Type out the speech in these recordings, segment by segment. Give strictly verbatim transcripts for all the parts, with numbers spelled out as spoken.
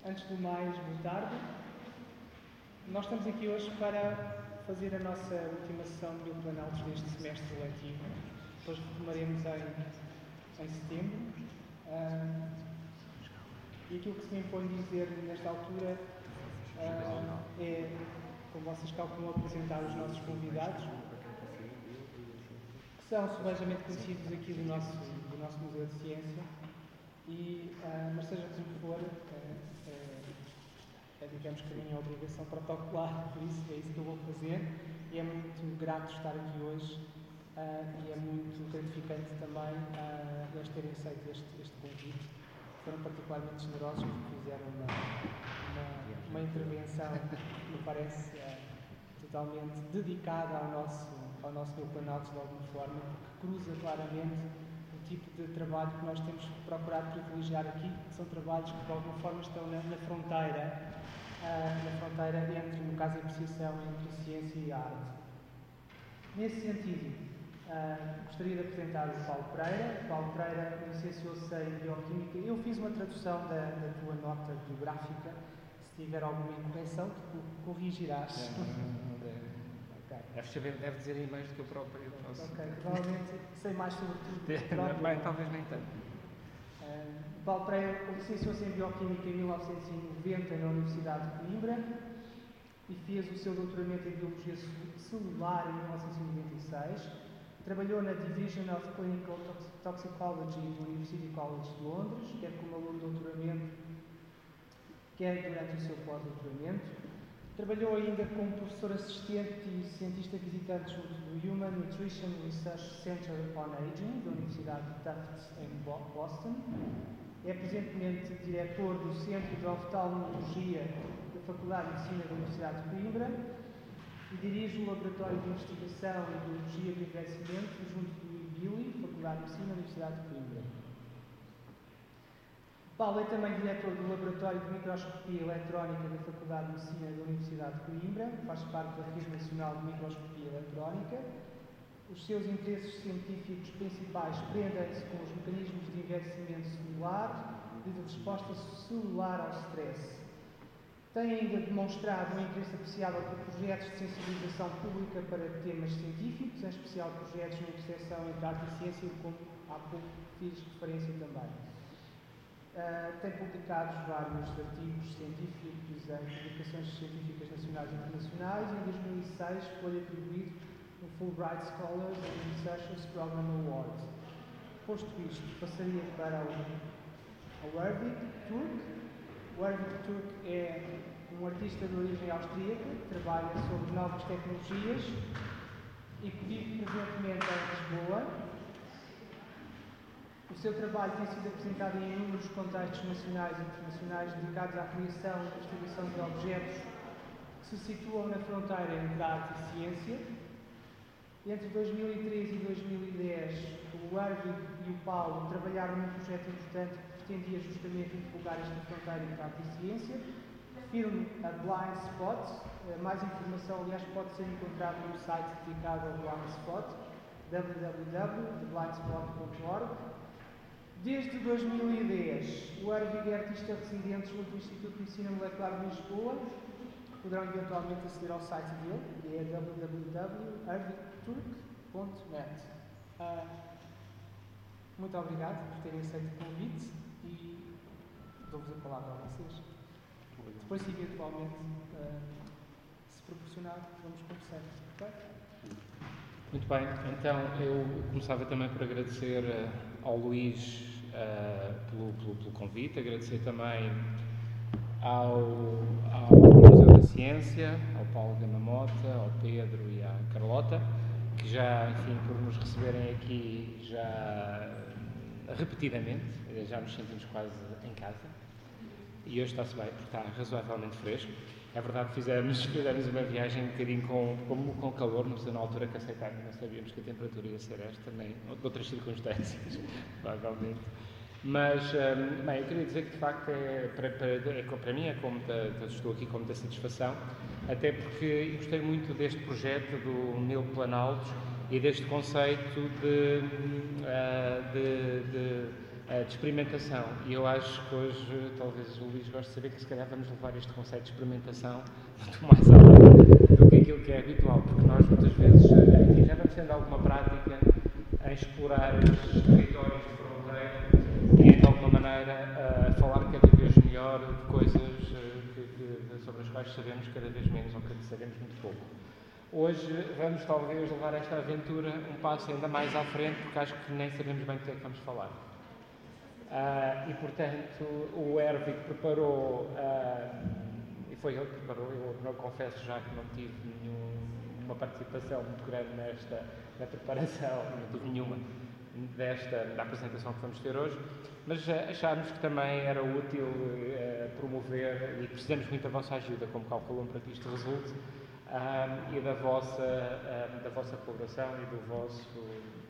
Antes do mais, boa tarde. Nós estamos aqui hoje para fazer a nossa última sessão de Mil Planaltos deste semestre letivo. Depois retomaremos em, em setembro. Uh, e aquilo que se me impõe dizer nesta altura uh, é, como vocês calculam, apresentar os nossos convidados, que são subejamente conhecidos aqui do nosso, do nosso Museu de Ciência. E, uh, mas seja como for, uh, é, digamos que a minha obrigação protocolar, por isso é isso que eu vou fazer, e é muito grato estar aqui hoje uh, e é muito gratificante também uh, eles terem aceito este, este convite. Foram particularmente generosos porque fizeram uma, uma, uma intervenção que me parece uh, totalmente dedicada ao nosso, ao nosso Mil Planaltos de alguma forma, porque cruza claramente o tipo de trabalho que nós temos procurado privilegiar aqui, que são trabalhos que de alguma forma estão na, na fronteira Uh, na fronteira entre, no caso, a apreciação entre a ciência e a arte. Nesse sentido, uh, gostaria de apresentar o Paulo Pereira. O Paulo Pereira licenciou-se em Bioquímica. Eu fiz uma tradução da, da tua nota biográfica. Se tiver alguma incorreção, tu corrigirás. Não, não, não deve. Okay. Deve, saber, deve dizer aí mais do que eu próprio. Posso... Ok, provavelmente sei mais sobre tudo. Bem, talvez nem tanto. Paulo Pereira licenciou-se em Bioquímica em mil novecentos e noventa na Universidade de Coimbra e fez o seu doutoramento em Biologia Celular em mil novecentos e noventa e seis. Trabalhou na Division of Clinical Toxicology do University College de Londres, quer como aluno de doutoramento, quer durante o seu pós-doutoramento. Trabalhou ainda como professor assistente e cientista visitante junto do Human Nutrition Research Center on Aging, da Universidade de Tufts, em Boston. É presentemente diretor do Centro de Oftalmologia da Faculdade de Medicina da Universidade de Coimbra e dirige o Laboratório de Investigação em Biologia do Envelhecimento junto do I B I L I, Faculdade de Medicina da Universidade de Coimbra. Paulo é também diretor do Laboratório de Microscopia Eletrónica da Faculdade de Medicina da Universidade de Coimbra, faz parte da Rede Nacional de Microscopia Eletrónica. Os seus interesses científicos principais prendem-se com os mecanismos de envelhecimento celular e de resposta celular ao stress. Tem ainda demonstrado um interesse apreciável por projetos de sensibilização pública para temas científicos, em especial projetos na interseção entre arte e ciência, como há pouco fiz referência também. Uh, tem publicado vários artigos científicos em publicações científicas nacionais e internacionais e em dois mil e seis foi atribuído o Fulbright Scholars and Researchers Program Award. Posto isto, passaria para o, o Ervik Turk. O Ervik Turk é um artista de origem austríaca que trabalha sobre novas tecnologias e que vive presentemente em Lisboa. O seu trabalho tem sido apresentado em inúmeros contextos nacionais e internacionais dedicados à criação e investigação de objetos que se situam na fronteira entre a arte e ciência. Entre dois mil e treze e dois mil e dez, o Ervik e o Paulo trabalharam num projeto importante que pretendia justamente divulgar esta fronteira entre a arte e ciência. Refiro-me a Blind Spot. Mais informação, aliás, pode ser encontrada no site dedicado ao Blind Spot, w w w ponto blind spot ponto org. Desde dois mil e dez, o Ervik é artista residente junto do Instituto de Medicina Molecular de Lisboa. Poderão eventualmente aceder ao site dele, que é w w w ponto ervik turk ponto net. Uh, muito obrigado por terem aceito o convite e dou-vos a palavra a vocês. Depois, se eventualmente uh, se proporcionar, vamos conversar. Okay? Muito bem, então eu começava também por agradecer uh, ao Luís uh, pelo, pelo, pelo convite, agradecer também ao, ao Museu da Ciência, ao Paulo Gama Mota, ao Pedro e à Carlota, que já, enfim, por nos receberem aqui já repetidamente, já nos sentimos quase em casa. E hoje está-se bem, porque está razoavelmente fresco. É verdade que fizemos, fizemos uma viagem um bocadinho com, com, com calor, mas na altura que aceitámos, não sabíamos que a temperatura ia ser esta, nem outras circunstâncias, provavelmente. Mas, um, bem, eu queria dizer que, de facto, é, para, para, é, para mim, é como da, estou aqui com muita satisfação, até porque eu gostei muito deste projeto do Mil Planaltos e deste conceito de, uh, de, de, uh, de experimentação. E eu acho que hoje, talvez o Luís goste de saber que se calhar vamos levar este conceito de experimentação muito mais além do que aquilo que é habitual, porque nós muitas vezes, enfim, já vamos tendo alguma prática em explorar estes territórios de fronteira e, de alguma maneira, uh, falar cada vez melhor de coisas uh, que, que, sobre as quais sabemos cada vez menos ou que sabemos muito pouco. Hoje vamos talvez levar esta aventura um passo ainda mais à frente, porque acho que nem sabemos bem do que é que vamos falar. Uh, e, portanto, o Hervik preparou, uh, e foi ele que preparou, eu não confesso já que não tive nenhuma participação muito grande nesta na preparação, não tive nenhuma desta, da apresentação que vamos ter hoje, mas uh, achámos que também era útil uh, promover, e precisamos muito da vossa ajuda, como calculam, para que isto resulte, uh, e da vossa, uh, da vossa colaboração e do vosso...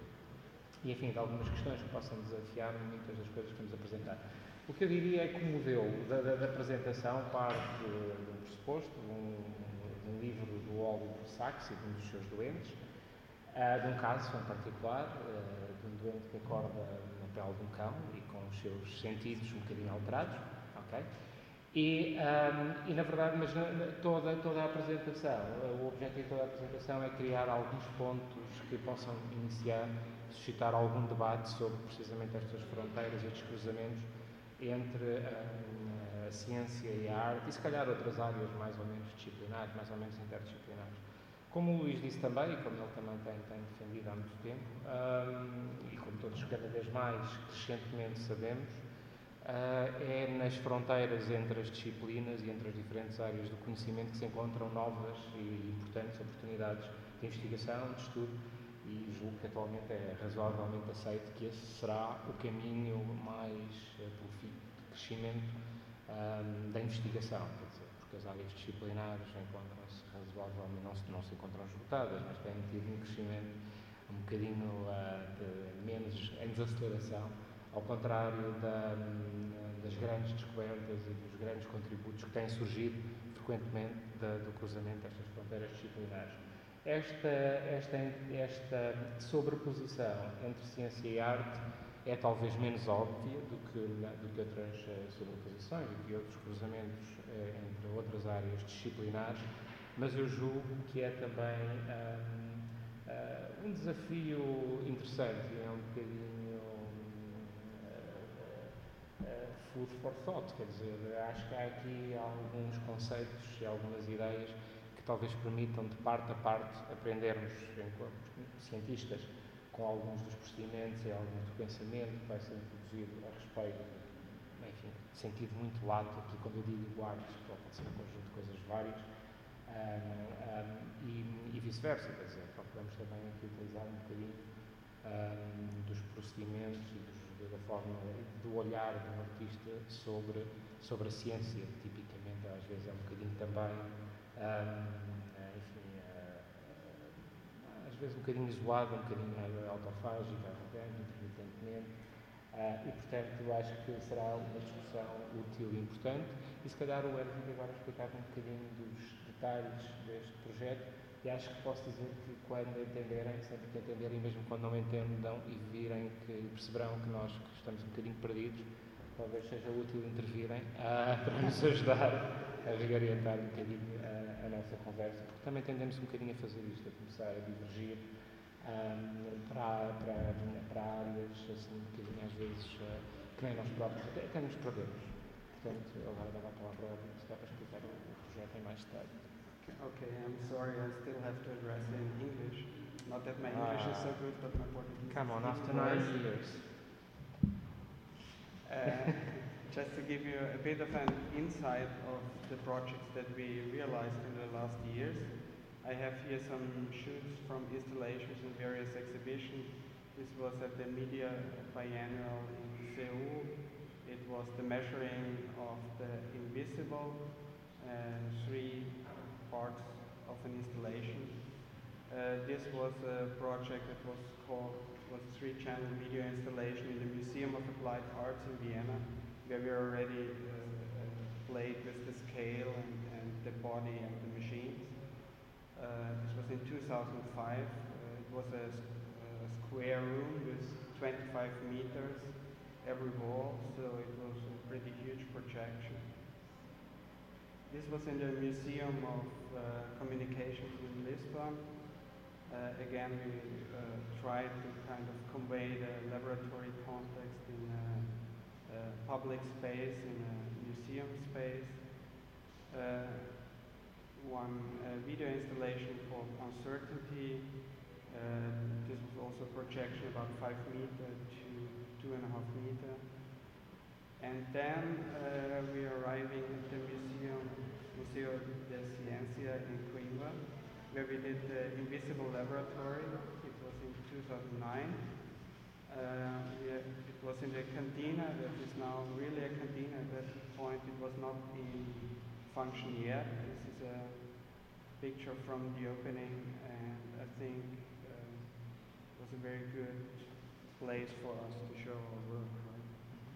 e, enfim, de algumas questões que possam desafiar muitas das coisas que vamos apresentar. O que eu diria é que o modelo da, da, da apresentação parte de, de um pressuposto, de um, de um livro do Oliver Sacks e de um dos seus doentes, uh, de um caso em particular, uh, de um doente que acorda na pele de um cão e com os seus sentidos um bocadinho alterados, ok? E, um, e na verdade, mas na, toda, toda a apresentação, o objetivo de toda a apresentação é criar alguns pontos que possam iniciar, suscitar algum debate sobre precisamente estas fronteiras, estes cruzamentos entre um, a ciência e a arte e se calhar outras áreas mais ou menos disciplinares, mais ou menos interdisciplinares. Como o Luís disse também, e como ele também tem, tem defendido há muito tempo, um, e como todos cada vez mais crescentemente sabemos, uh, é nas fronteiras entre as disciplinas e entre as diferentes áreas do conhecimento que se encontram novas e importantes oportunidades de investigação, de estudo, e julgo que atualmente é razoavelmente aceito que esse será o caminho mais uh, profícuo de crescimento um, da investigação, quer dizer, porque as áreas disciplinares encontram-se razoavelmente, não se, não se encontram esgotadas, mas têm tido um crescimento um bocadinho uh, de menos em desaceleração, ao contrário da, das grandes descobertas e dos grandes contributos que têm surgido frequentemente da, do cruzamento destas fronteiras disciplinares. Esta, esta, esta sobreposição entre ciência e arte é talvez menos óbvia do que, do que outras uh, sobreposições, do que outros cruzamentos uh, entre outras áreas disciplinares, mas eu julgo que é também um, uh, um desafio interessante, é um bocadinho uh, uh, food for thought, quer dizer, acho que há aqui alguns conceitos e algumas ideias talvez permitam, de parte a parte, aprendermos, enquanto cientistas, com alguns dos procedimentos e alguns do pensamento que vai ser introduzido a respeito, enfim, sentido muito lato, porque quando eu digo arte, pode ser um conjunto de coisas várias, um, um, e, e vice-versa, quer dizer, procuramos também aqui utilizar um bocadinho um, dos procedimentos e dos, da forma, do olhar de um artista sobre, sobre a ciência, tipicamente, às vezes é um bocadinho também Um, enfim, uh, uh, às vezes um bocadinho isolado, um bocadinho autofágico, arrogante, intermitentemente, uh, e portanto eu acho que será uma discussão útil e importante, e se calhar o Hervik agora explicar um bocadinho dos detalhes deste projeto, e acho que posso dizer que quando entenderem, sempre que entenderem, mesmo quando não entendam e virem que perceberão que nós que estamos um bocadinho perdidos, talvez seja útil intervirem uh, para nos ajudar a reorientar um bocadinho a, a nossa conversa, porque também tendemos um bocadinho a fazer isto, a começar a divergir um, para, para, para áreas, assim, um bocadinho às vezes, uh, que nem nós próprios, até, até nos perdemos. Portanto, agora dava a palavra ao Hervik, se dá para explicar o, o projeto em mais detalhe. Okay, I'm sorry, I still have to address it in English. Not that my English is so good, but my Portuguese Come on, is after even nine worse. years. Uh, just to give you a bit of an insight of the projects that we realized in the last years, I have here some shoots from installations in various exhibitions. This was at the Media Biennial in Seoul. It was the measuring of the invisible, uh, three parts of an installation. Uh, this was a project that was called was three-channel video installation in the Museum of Applied Arts in Vienna, where we already uh, played with the scale and, and the body and the machines. Uh, this was in two thousand five. Uh, it was a, a square room with twenty-five meters every wall, so it was a pretty huge projection. This was in the Museum of uh, Communications in Lisbon. Uh, again, we uh, tried to kind of convey the laboratory context in a, a public space, in a museum space. Uh, one uh, video installation called Uncertainty. Uh, this was also a projection about five meter to two and a half meter. And then uh, we are arriving at the museum, Museo de Ciencia in Coimbra, where we did the Invisible Laboratory. It was in two thousand nine. Uh, we, it was in the cantina that is now really a cantina. At that point it was not in function yet. This is a picture from the opening, and I think uh, it was a very good place for us to show our work. Right?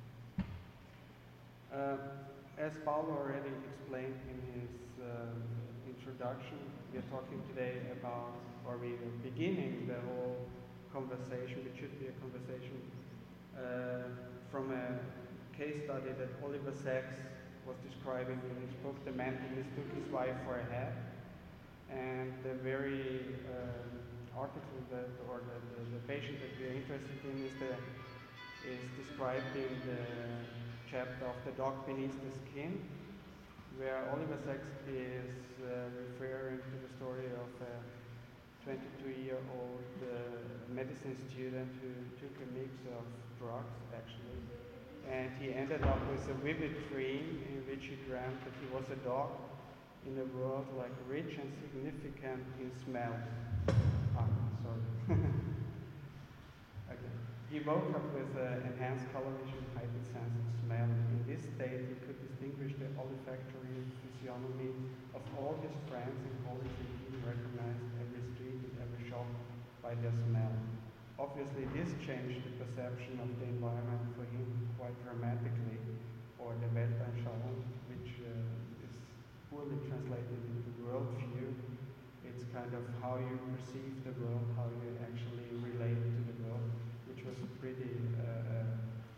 Uh, as Paulo already explained in his uh, introduction, we are talking today about, or we are beginning the whole conversation, which should be a conversation, uh, from a case study that Oliver Sacks was describing in his book, The Man Who Mistook His Wife for a Hat. And the very uh, article that, or the, the, the patient that we are interested in is, the, is described in the chapter of The Dog Beneath the Skin, where Oliver Sacks is uh, referring to the story of a twenty-two-year-old uh, medicine student who took a mix of drugs, actually, and he ended up with a vivid dream in which he dreamt that he was a dog in a world like rich and significant in smell. Ah, sorry. Okay. He woke up with uh, enhanced color vision, heightened sense of smell. In this state, he could distinguish the olfactory physiognomy of all his friends and colleagues, and he recognized every street and every shop by their smell. Obviously, this changed the perception of the environment for him quite dramatically, or the Weltanschauung, which uh, is poorly translated into worldview. It's kind of how you perceive the world, how you actually relate to the world, which was pretty uh,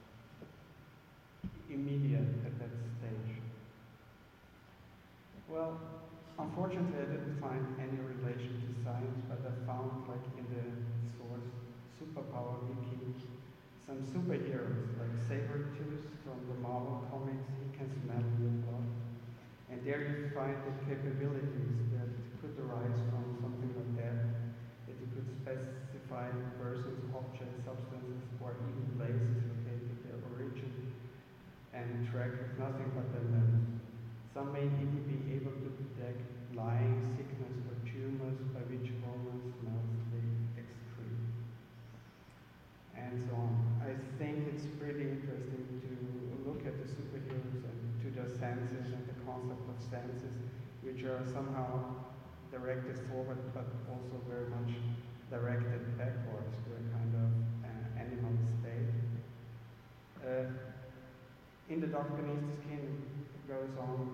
immediate at that stage. Well, unfortunately, I didn't find any relation to science, but I found, like in the source Superpower Wiki, some superheroes like Sabretooth from the Marvel comics. He can smell your blood. And there you find the capabilities that could arise from something like that, that you could specify persons, objects, substances, or even places located their origin, and track with nothing but their nose. Some may even be able to detect lying, sickness, or tumors by which hormone smells they excrete, and so on. I think it's pretty interesting to look at the superheroes and to their senses and the concept of senses, which are somehow directed forward, but also very much directed backwards to a kind of uh, animal state. Uh, in The Dog Beneath the Skin, it goes on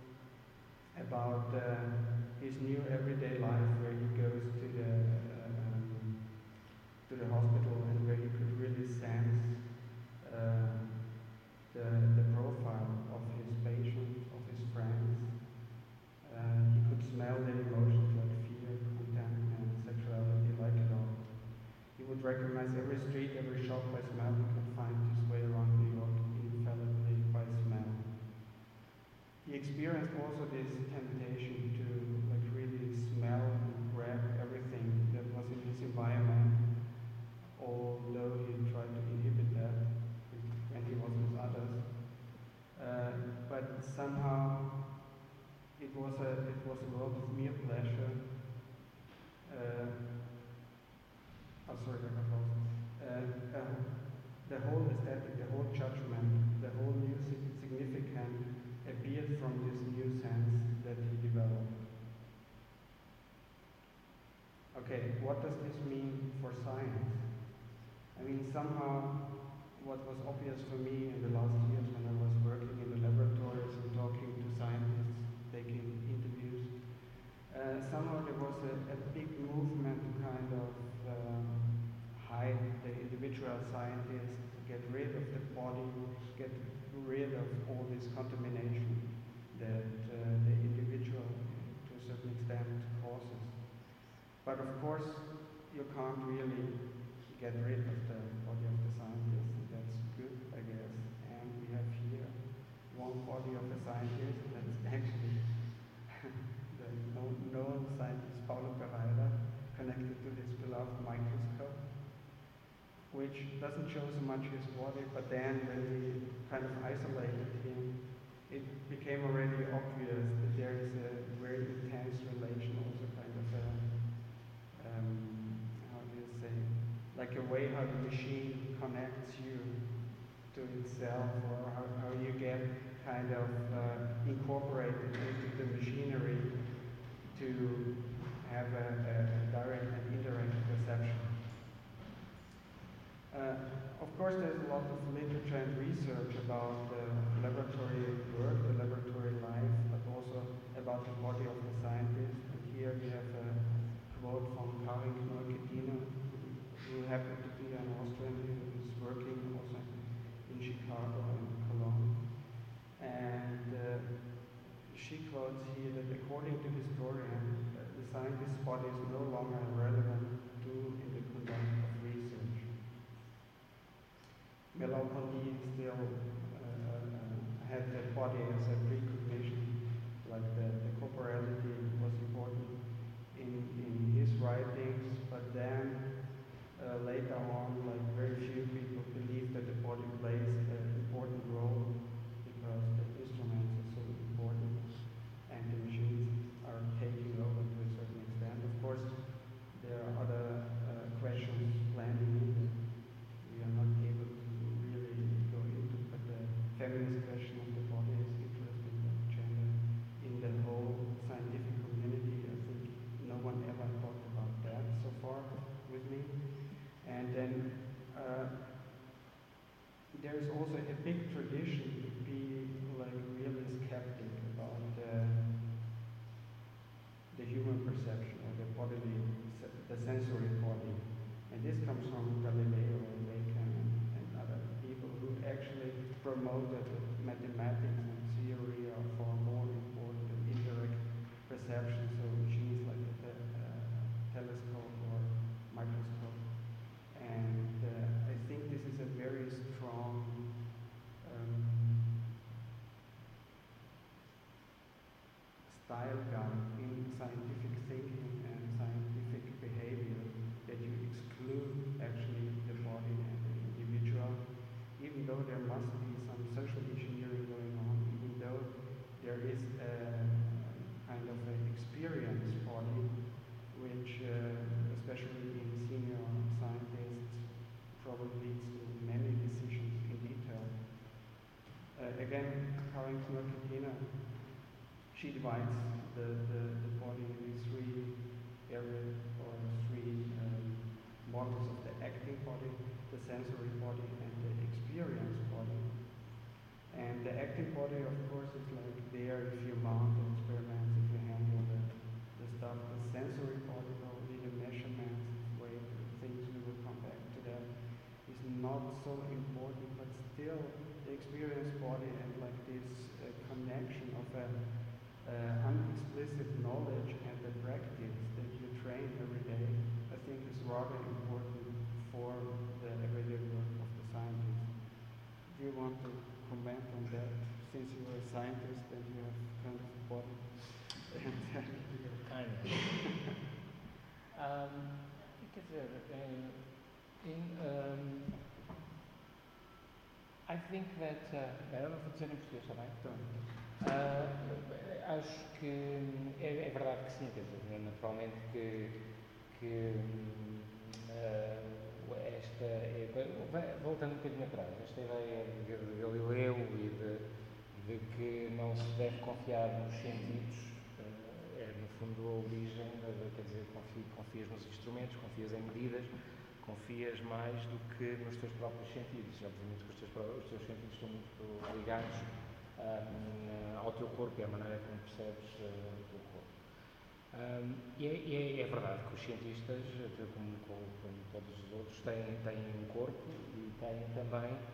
about uh, his new everyday life, where he goes to the uh, um, to the hospital and where he could really sense uh, the, the profile of his patients, of his friends. Uh, he could smell their emotions like fear, contempt, and sexuality like it all. He would recognize every street, every shop by smell. He could find his way around New York infallibly by smell. He experienced also this temptation to like really smell and grab everything that was in his environment, although he tried to inhibit that when he was with others. Uh, but somehow it was a it was a world of mere pleasure. Uh, oh, sorry, I got lost. Uh, uh, the whole aesthetic, the whole judgment, the whole new significant appeared from this new sense that he developed. Okay, what does this mean for science? I mean, somehow what was obvious for me in the last years when I was working in the laboratories and talking to scientists, taking interviews, uh, somehow there was a, a big movement to kind of um, hide the individual scientist, get rid of the body, get rid of all this contamination that uh, the individual, to a certain extent, causes. But of course, you can't really get rid of the body of the scientist, and that's good, I guess. And we have here one body of a scientist, that's actually the known, known scientist Paulo Pereira, connected to his beloved microscope, which doesn't show so much his body, but then when we kind of isolated him, it became already obvious that there is a very intense relation, also kind of a, um, how do you say, like a way how the machine connects you to itself, or how, how you get kind of uh, incorporated into the machinery to have a, a direct and indirect perception. Uh, of course, there's a lot of literature and research about the laboratory work, the laboratory life, but also about the body of the scientist. And here we have a quote from Karin Knoll-Kettiner, who happened to be an Austrian who is working also in Chicago and Cologne. And uh, she quotes here that according to historian, uh, the scientist's body is no longer a relevant tool in the conduct of research. Merleau-Ponty still uh, uh, had the body as a precognition, like the, the corporality was important in, in his writings, but then uh, later on, like very few people believe that the body plays an important role because the instruments are so important and the machines are taking over to a certain extent. Of course, there are other uh, questions planning in that we are not able to really go into, but the feminist question of the body is interesting, the gender in the whole scientific community. I think no one ever thought about that so far with me. And then uh, there is also a big tradition to be like really skeptic about uh, the human perception or the bodily, the sensory body. And this comes from Galileo and Bacon and, and other people who actually promoted that mathematics and theory are far more important than indirect perception, so machines like a te uh, telescope or microscope. And uh, I think this is a very strong um, style guide in scientific thinking and scientific behavior, that you exclude actually the body and the individual, even though there must be some social engineering going on, even though there is a kind of an experience body, which uh, especially in senior scientists probably leads to many decisions in detail. Uh, again, Karin Knoll-Kettiner, she divides the, the, the body into three areas or three um, models of the acting body, the sensory body, and the experience body. And the acting body, of course, is like there if you mount the experiments, if you handle the, the stuff. The sensory body, only the measurements, weight, things, we will come back to that, is not so important, but still the experience body and like this uh, connection of a uh, unexplicit knowledge and the practice that you train every day, I think is rather important for the everyday work of the scientist. Do you want to comment on that, since you are a scientist and you have kind of a body? Kind of. um, quer dizer, uh, in, um, I think that, uh, eu não vou dizer em português, está bem? Uh, acho que é, é verdade que sim, quer dizer, naturalmente que, que uh, esta, é, voltando um bocadinho atrás, esta ideia de, de Galileu e de, de que não se deve confiar nos sentidos, uh, é no fundo a origem, quer dizer, confias, confias nos instrumentos, confias em medidas, confias mais do que nos teus próprios sentidos. Obviamente que os teus, os teus sentidos estão muito ligados um, ao teu corpo e à maneira como percebes uh, o teu corpo. Um, e, é, e é, é verdade que os cientistas, como, como, como todos os outros, têm, têm um corpo e têm também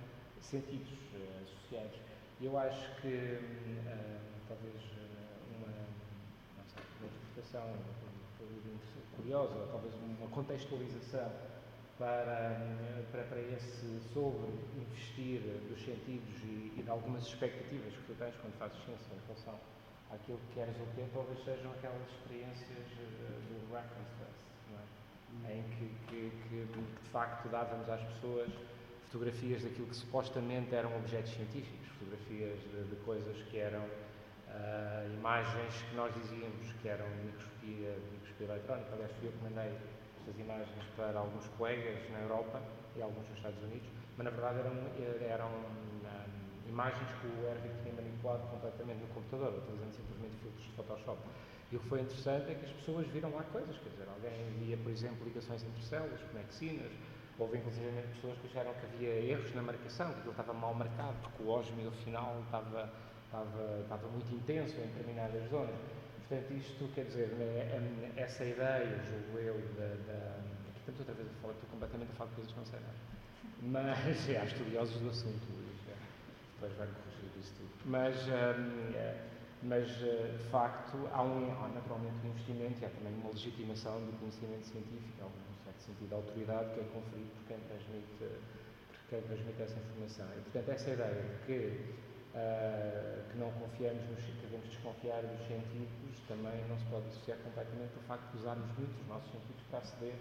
sentidos uh, associados. Eu acho que uh, talvez uh, uma, não sei, uma interpretação curiosa, ou talvez uma contextualização para, para, para esse sobre investir dos sentidos e, e de algumas expectativas que tu tens quando fazes ciência em relação àquilo que queres obter, talvez sejam aquelas experiências do reference test, não é? Em que, que, que, que de facto dávamos às pessoas fotografias daquilo que supostamente eram objetos científicos, fotografias de, de coisas que eram uh, imagens que nós dizíamos que eram microscopia, microscopia eletrónica. Aliás, fui eu que mandei estas imagens para alguns colegas na Europa e alguns nos Estados Unidos, mas na verdade eram, eram um, imagens que o Herwig tinha manipulado completamente no computador, utilizando simplesmente filtros de Photoshop. E o que foi interessante é que as pessoas viram lá coisas, quer dizer, alguém via, por exemplo, ligações entre células, conexinas, houve inclusive pessoas que acharam que havia erros na marcação, que aquilo estava mal marcado, porque o ósmio final estava, estava, estava muito intenso em determinadas zonas. Portanto, isto quer dizer, essa ideia, julgo eu, da, da, aqui estamos outra vez a falar, estou completamente a falar de coisas que não sei nada, mas é, há estudiosos do assunto, depois vai corrigir isso tudo. Mas, um, mas de facto, há, um, há naturalmente um investimento e há também uma legitimação do conhecimento científico, há um certo sentido de autoridade que é conferido por quem transmite, por quem transmite essa informação. E, portanto, essa ideia de que Uh, que não confiamos, nos, que devemos desconfiar dos sentidos, também não se pode dissociar completamente do facto de usarmos muito os nossos sentidos para aceder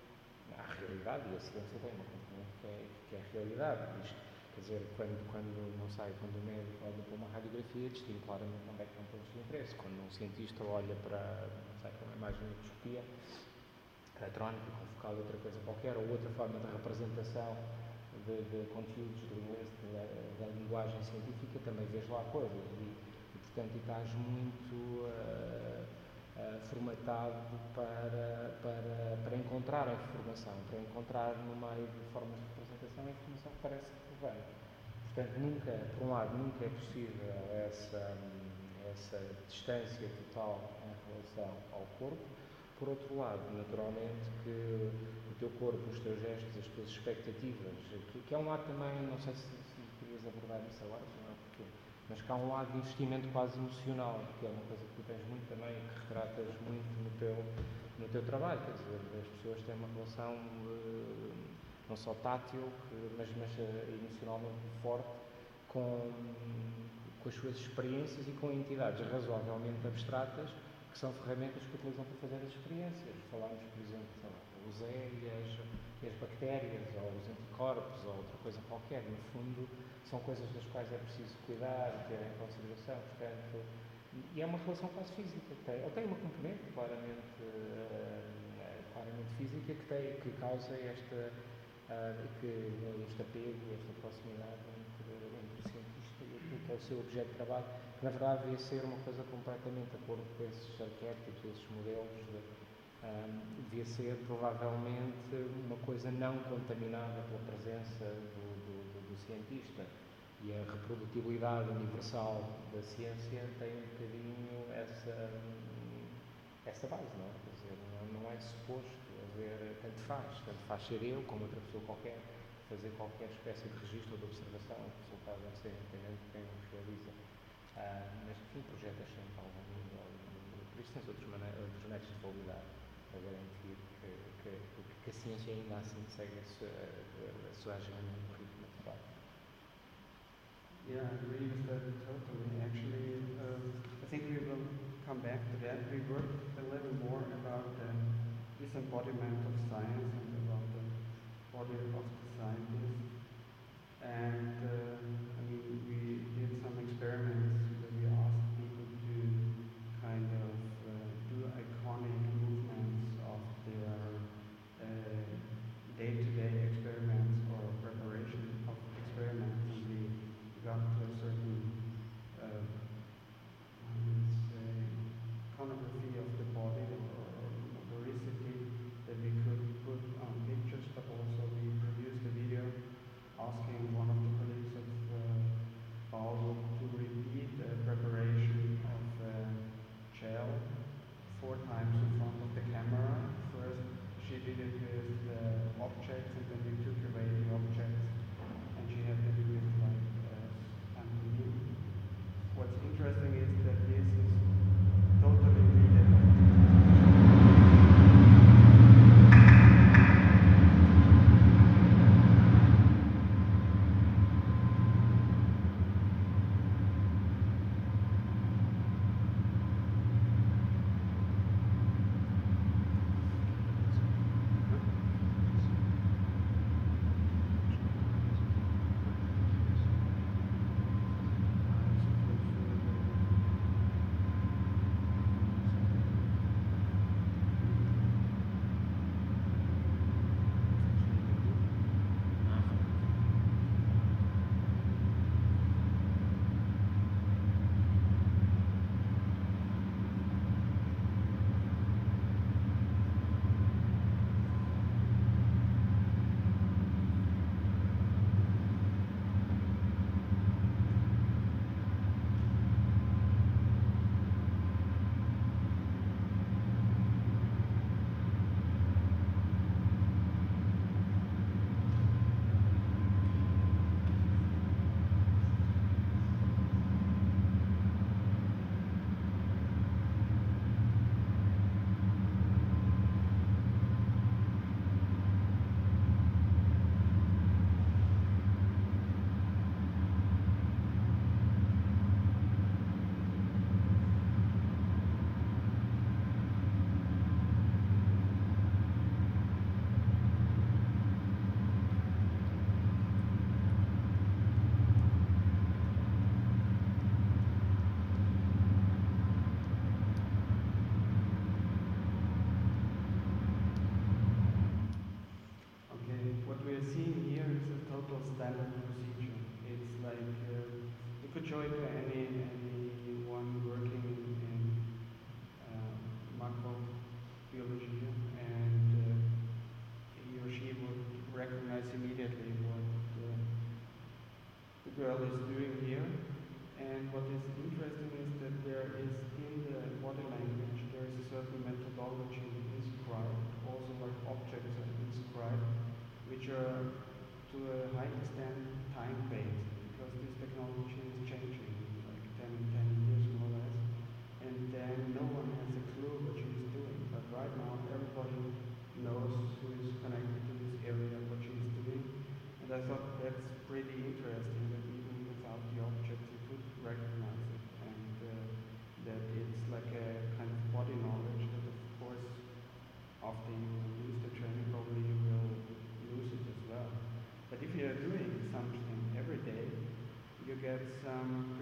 à realidade, e a ciência tem uma componente que é, que é a realidade. Isto, quer dizer, quando, quando não sei, quando o médico olha para uma radiografia, distingue claramente onde é que estão pontos de interesse. Quando um cientista olha para, não sei, para uma imagem de microscopia eletrónica, com focal de outra coisa qualquer, ou outra forma de representação De, de conteúdos de inglês, da linguagem científica, também vês lá coisas e, e portanto, estás muito uh, uh, formatado para, para, para encontrar a informação, para encontrar no meio de formas de representação a informação que parece que vem. Portanto, nunca, por um lado, nunca é possível essa, essa distância total em relação ao corpo. Por outro lado, naturalmente, que o teu corpo, os teus gestos, as tuas expectativas, que, que é um lado também, não sei se, se querias abordar isso agora, não é porque, mas que há um lado de investimento quase emocional, que é uma coisa que tu tens muito também e que retratas muito no teu, no teu trabalho, quer dizer, as pessoas têm uma relação uh, não só tátil, que, mas, mas uh, emocionalmente forte com, com as suas experiências e com entidades razoavelmente abstratas, que são ferramentas que utilizam para fazer as experiências. Falámos, por exemplo, os E e as, e as bactérias, ou os anticorpos, ou outra coisa qualquer. No fundo, são coisas das quais é preciso cuidar e ter em consideração. Portanto, e é uma relação quase física. Tem, ou tem uma componente claramente, uh, claramente física que, tem, que causa esta, uh, que, este apego, esta proximidade entre, entre o cientista e aquilo que é o seu objeto de trabalho. Na verdade, devia ser uma coisa completamente de acordo com esses arquétipos, esses modelos, de, um, devia ser provavelmente uma coisa não contaminada pela presença do, do, do, do cientista. E a reprodutibilidade universal da ciência tem um bocadinho essa, essa base, não é? Quer dizer, não, não é suposto haver, tanto faz, tanto faz ser eu, como outra pessoa qualquer, fazer qualquer espécie de registro ou de observação, o resultado deve ser independente de quem o realiza. Uh, mas, enfim, projetas sempre algum nível, por isso tens outros, outros métodos de validar para garantir que, que, que a ciência ainda assim segue a sua, a sua agenda no ritmo de trabalho. Yeah, I agree with that totally. Actually, um, I think we will come back to that. We worked a little more about the disembodiment of science and about the body of the scientist. And uh, I mean, we did some experiments where we asked people to kind of uh, do iconic movements of their uh, day-to-day experiments or preparation of experiments, and we got to a certain uh, I would say iconography of the body or, or motoricity that we could put on pictures, but also we produced a video asking one of the colleagues of uh,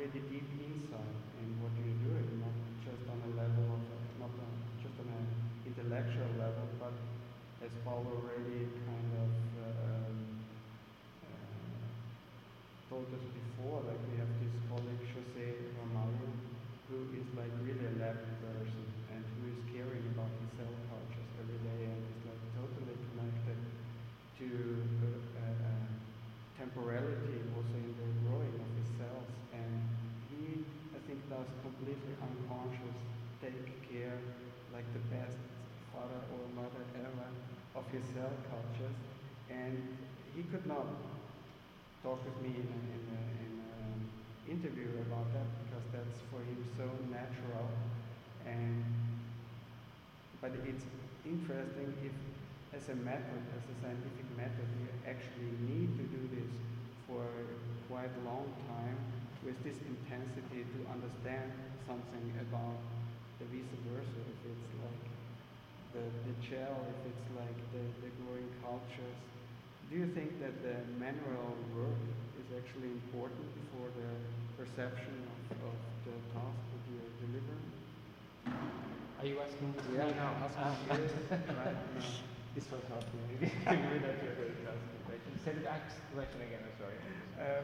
really deep insight in what you're doing, not just on a level of, not on, just on an intellectual level, but as Paul already kind of uh, um, uh, told us before, like we have this colleague Jose Ramalho, who is like really a lab person and who is caring about his cell cultures every day and is like totally connected to uh, uh, uh, temporality also in the growing of his cells. And he, I think, does completely unconscious take care, like the best father or mother ever, of his cell cultures. And he could not talk with me in a, in a, in an interview about that because that's for him so natural. And but it's interesting if, as a method, as a scientific method, you actually need to do this for quite a long time with this intensity to understand something about the vice versa. If it's like the, the gel, if it's like the, the growing cultures. Do you think that the manual work is actually important for the perception of, of the task that you are delivering? Are you asking this Yeah, to me now? asking Ah. you, right now. This was not me. Maybe that's your way to ask the question. Say the ask the question again, I'm sorry. Um,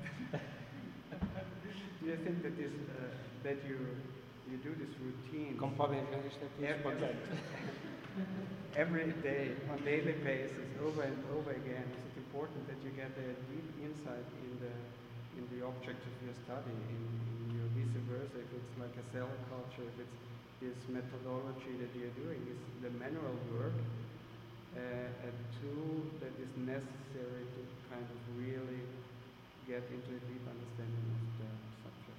do you think that this, uh, that you, you do this routine Como podem ver, isto é tudo every, espontâneo. every day, on daily basis, over and over again? Is it important that you get a deep insight in the in the object of your study, in, in your vice versa? If it's like a cell culture, if it's this methodology that you're doing, is the manual work uh, a tool that is necessary to kind of really get into a deep understanding of the subject?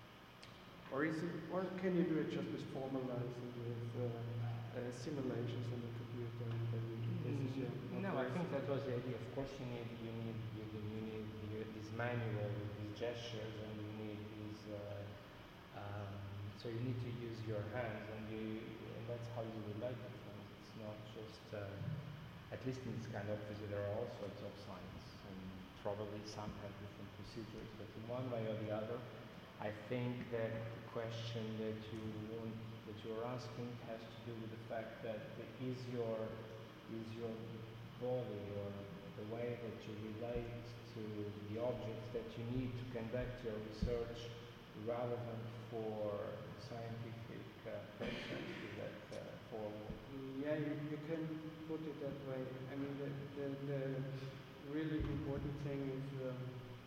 Or is it, or can you do it just with formalizing with uh, uh, simulations on the computer? And then this is your No, I think operation? that was the idea. Of course, you need you need you, you need the, this manual with these gestures, and you need these. Uh, um, so you need to use your hands, and you and that's how you relate to things. It's not just. Uh, at least in this kind of visit, there are all sorts of science, and probably some have different procedures. But in one way or the other, I think that the question that you want, that you're asking has to do with the fact that the, is your is your body or the way that you relate to the objects that you need to conduct your research relevant for scientific uh, process? Is that uh, for Yeah, you, you can put it that way. I mean, the, the, the really important thing is um,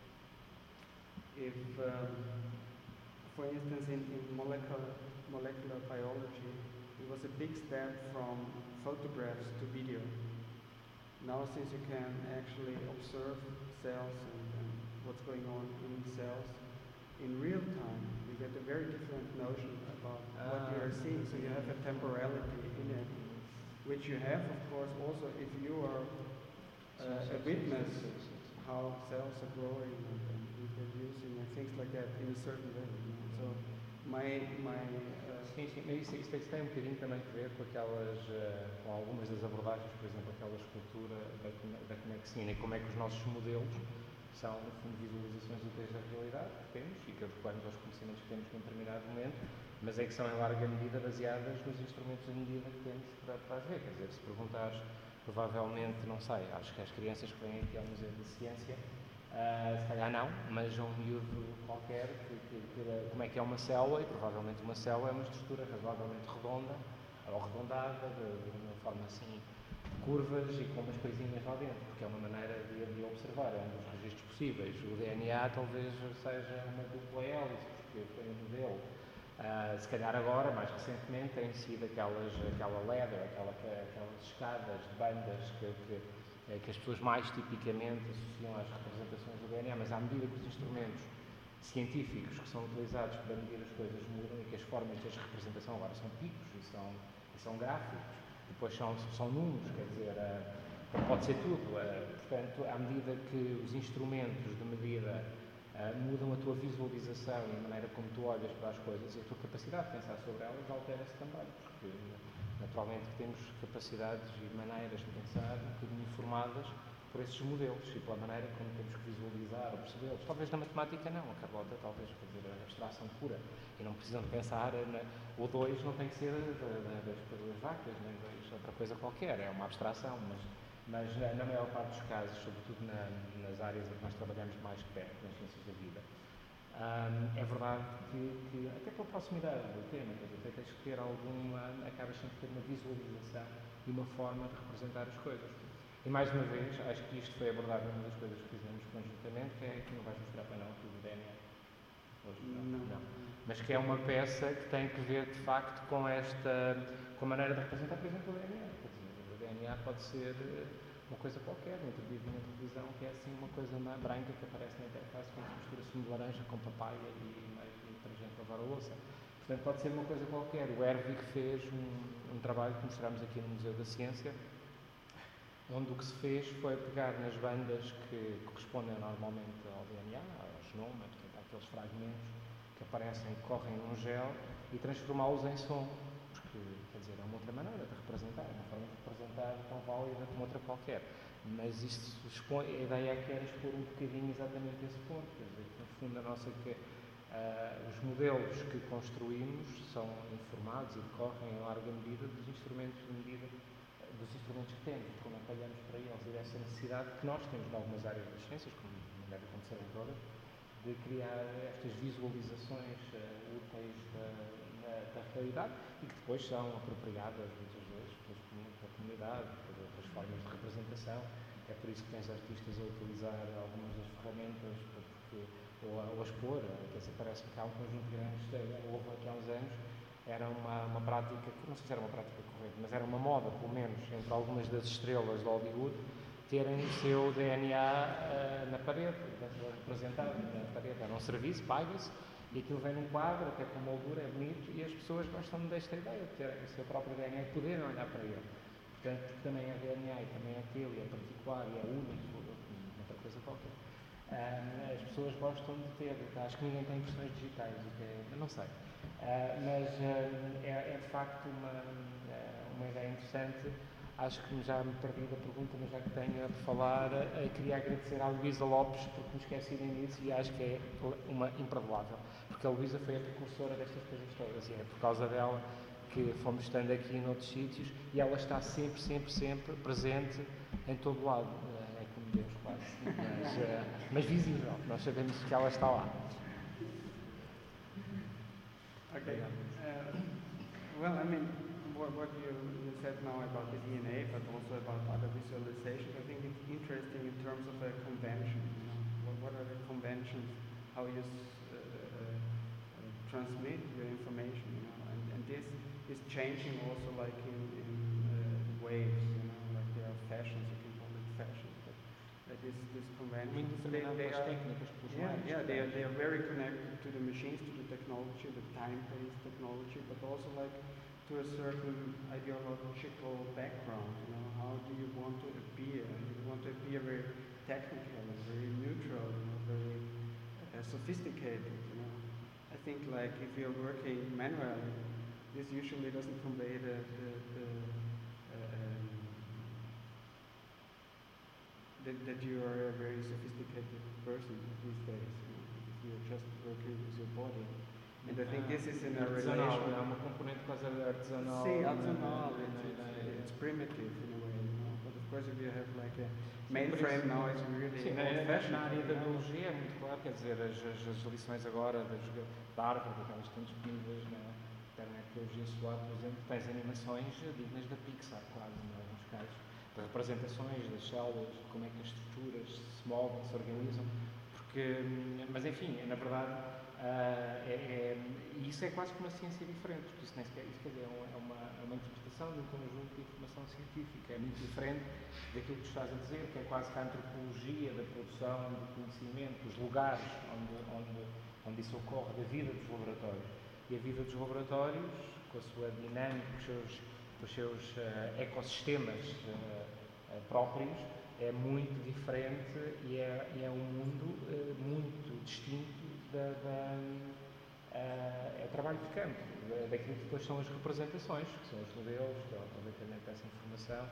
if, um, for instance, in, in molecular, molecular biology, it was a big step from photographs to video. Now, since you can actually observe cells and, and what's going on in cells in real time, you get a very different notion about what you are seeing. So you have a temporality in it, which you have, of course, also if you are uh, a witness how cells are growing and, and reproducing and things like that in a certain way. So my my uh, Sim, sim, mas isso, isso tem um bocadinho também a ver com aquelas, uh, com algumas das abordagens, por exemplo, aquela escultura da, da Conexina e como é que os nossos modelos são, no fundo, visualizações úteis da realidade que temos e que adequamos aos conhecimentos que temos num determinado momento, mas é que são em larga medida baseadas nos instrumentos de medida que temos para, para as ver. Quer dizer, se perguntares, provavelmente, não sei, acho que as crianças que vêm aqui ao Museu de Ciência, Uh, se calhar não, mas um miúdo qualquer que, que, que, como é que é uma célula, e provavelmente uma célula é uma estrutura razoavelmente redonda ou arredondada, de, de uma forma assim, curvas e com umas coisinhas lá dentro, porque é uma maneira de, de observar, é um dos registros possíveis. O D N A talvez seja uma dupla hélice, porque foi um modelo. Uh, se calhar agora, mais recentemente, tem sido aquelas, aquela leather, aquela, aquelas escadas de bandas que, que que as pessoas mais tipicamente associam às representações do D N A, mas à medida que os instrumentos científicos que são utilizados para medir as coisas mudam e que as formas de representação agora são picos e são, e são gráficos, depois são, são números, quer dizer, uh, pode ser tudo. Uh, portanto, à medida que os instrumentos de medida uh, mudam a tua visualização e a maneira como tu olhas para as coisas e a tua capacidade de pensar sobre elas altera-se também, porque naturalmente que temos capacidades e maneiras de pensar um bocadinho informadas por esses modelos e pela maneira como temos que visualizar ou percebê-los. Talvez na matemática não, a Carlota talvez, quer dizer, a abstração pura. E não precisam de pensar, na, o dois não tem que ser das duas vacas, nem dois, outra coisa qualquer, é uma abstração, mas, mas na, na maior parte dos casos, sobretudo na, nas áreas em que nós trabalhamos mais de perto, nas ciências da vida, Um, é verdade que, que, até pela proximidade do tema, quer dizer, tens que ter alguma, acabas sempre ter uma visualização e uma forma de representar as coisas. E mais uma vez, acho que isto foi abordado numa das coisas que fizemos conjuntamente, que é que não vais mostrar para não, tudo D N A. Hoje, não, não. não. Mas que é uma peça que tem que ver, de facto, com esta, com a maneira de representar, por exemplo, o D N A. Quer dizer, o D N A pode ser uma coisa qualquer, dentro de na televisão, que é assim uma coisa branca que aparece na interface com mistura sumo de laranja com papaya e meio detergente para lavar a louça. Portanto, pode ser uma coisa qualquer. O Herwig fez um, um trabalho que mostramos aqui no Museu da Ciência, onde o que se fez foi pegar nas bandas que correspondem normalmente ao D N A, ao genoma, portanto, aqueles fragmentos que aparecem e correm num gel, e transformá-los em som. Porque, quer dizer, é uma outra maneira de representar, é uma forma de representar tão válida como outra qualquer. Mas isto expõe, a ideia é que era expor um bocadinho exatamente esse ponto, quer dizer, que no fundo a nossa, que, uh, os modelos que construímos são informados e decorrem em larga medida dos instrumentos de medida, dos instrumentos que temos, de como apanhamos para eles, e dessa necessidade que nós temos em algumas áreas das ciências, como não deve acontecer em todas, de criar estas visualizações uh, úteis da, da, da realidade e que depois são apropriadas muitas vezes pela comunidade, por outras formas de representação. É por isso que tens artistas a utilizar algumas das ferramentas porque, ou, a, ou a expor. Quer dizer, parece que há um conjunto de grandes, houve aqui há uns anos, era uma, uma prática, que não sei se era uma prática corrente, mas era uma moda, pelo menos, entre algumas das estrelas de Hollywood, terem o seu D N A uh, na parede, representado na parede. Era um serviço, paga-se, e aquilo vem num quadro, até com moldura, é bonito, e as pessoas gostam desta ideia de ter o seu próprio D N A e poderem olhar para ele. Portanto, também é D N A e também é aquele, é particular e é único, outra coisa qualquer. Uh, as pessoas gostam de ter, acho que ninguém tem impressões digitais, é, eu não sei. Uh, mas uh, é, é de facto uma, uh, uma ideia interessante. Acho que já me perdi da pergunta, mas já que tenho a falar, uh, queria agradecer à Luísa Lopes, porque me esqueci de início e acho que é uma imperdoável, porque a Luísa foi a precursora destas coisas todas e é por causa dela que fomos estando aqui noutros sítios e ela está sempre, sempre, sempre presente em todo lado. Uh, é como Deus quase, mas, uh, mas visível, nós sabemos que ela está lá. Okay. Uh, well, I mean, what, what you, you said now about the D N A, but also about other visualizations, I think it's interesting in terms of a convention. You know, what, what are the conventions? How you uh, uh, transmit your information? You know, and, and this is changing also, like in, in uh, waves. You know, like there are fashions. You can call it fashions, but like this this convention. They, they are, yeah, yeah, they are they are very connected to the machines, to the technology, the time-based technology, but also like to a certain ideological background. You know, how do you want to appear? You want to appear very technical and very neutral, you know, very uh, sophisticated. You know, I think like if you're working manually, this usually doesn't convey the, the, the uh, um, that, that you are a very sophisticated person these days. You know, if you're just working with your body. And I think this is in a relation. Há uma componente quase artesanal. Sim, artesanal. It's, it's, it's primitive in a way, you know. But of course, if you have like a mainframe now, it's really sim, old-fashioned. Na área da biologia é muito claro, quer dizer, as, as, as lições agora das, da Harvard, aquelas que estão disponíveis na internet de biologia solar, por exemplo, tens animações dignas da Pixar, quase, em alguns casos. Representações das células, como é que as estruturas se movem, se organizam, porque, mas enfim, na verdade, uh, é, é, isso é quase que uma ciência diferente, porque isso, nem sequer, isso quer dizer, é, uma, é uma interpretação de um conjunto de informação científica, é muito diferente daquilo que tu estás a dizer, que é quase que a antropologia da produção do conhecimento, os lugares onde, onde, onde isso ocorre, da vida dos laboratórios. E a vida dos laboratórios, com a sua dinâmica, os seus os seus uh, ecossistemas uh, uh, próprios, é muito diferente e é, e é um mundo uh, muito distinto da, da, uh, é o trabalho de campo, da, daquilo que depois são as representações, que são os modelos, que é o aproveitamento dessa informação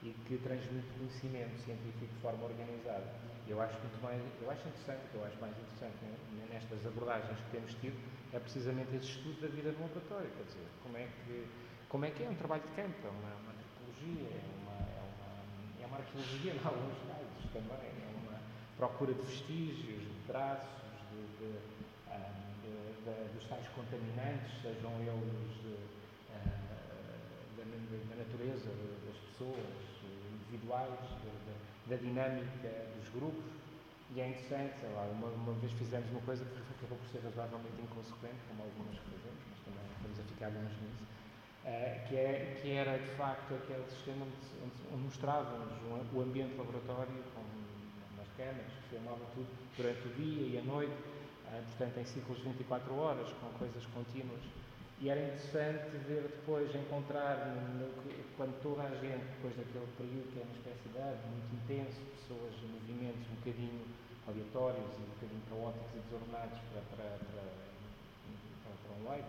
e que transmite conhecimento científico de forma organizada. Eu acho muito mais, eu acho interessante, o que eu acho mais interessante, né, nestas abordagens que temos tido é precisamente esse estudo da vida no laboratório, quer dizer, como é que, como é, que é um trabalho de campo, é uma, uma antropologia, é uma, é, uma, é uma arqueologia em alguns casos também, é uma procura de vestígios, de traços, de, de, um, de, de, dos tais contaminantes, sejam eles de, uh, da, da natureza das pessoas, individuais, da, da dinâmica dos grupos, e é interessante, sei lá, uma, uma vez fizemos uma coisa que acabou por ser razoavelmente inconsequente, como algumas que fazemos, mas também estamos a ficar longe nisso, uh, que, é, que era de facto aquele sistema onde, onde, onde mostrávamos o ambiente laboratório com umas câmaras que filmavam tudo durante o dia e a noite, uh, portanto em ciclos de vinte e quatro horas, com coisas contínuas. E era interessante ver depois, encontrar, no, no, quando toda a gente, depois daquele período que é uma espécie de ano muito intenso, pessoas em movimentos um bocadinho aleatórios e um bocadinho caóticos e desordenados para, para, para, para, para um leigo,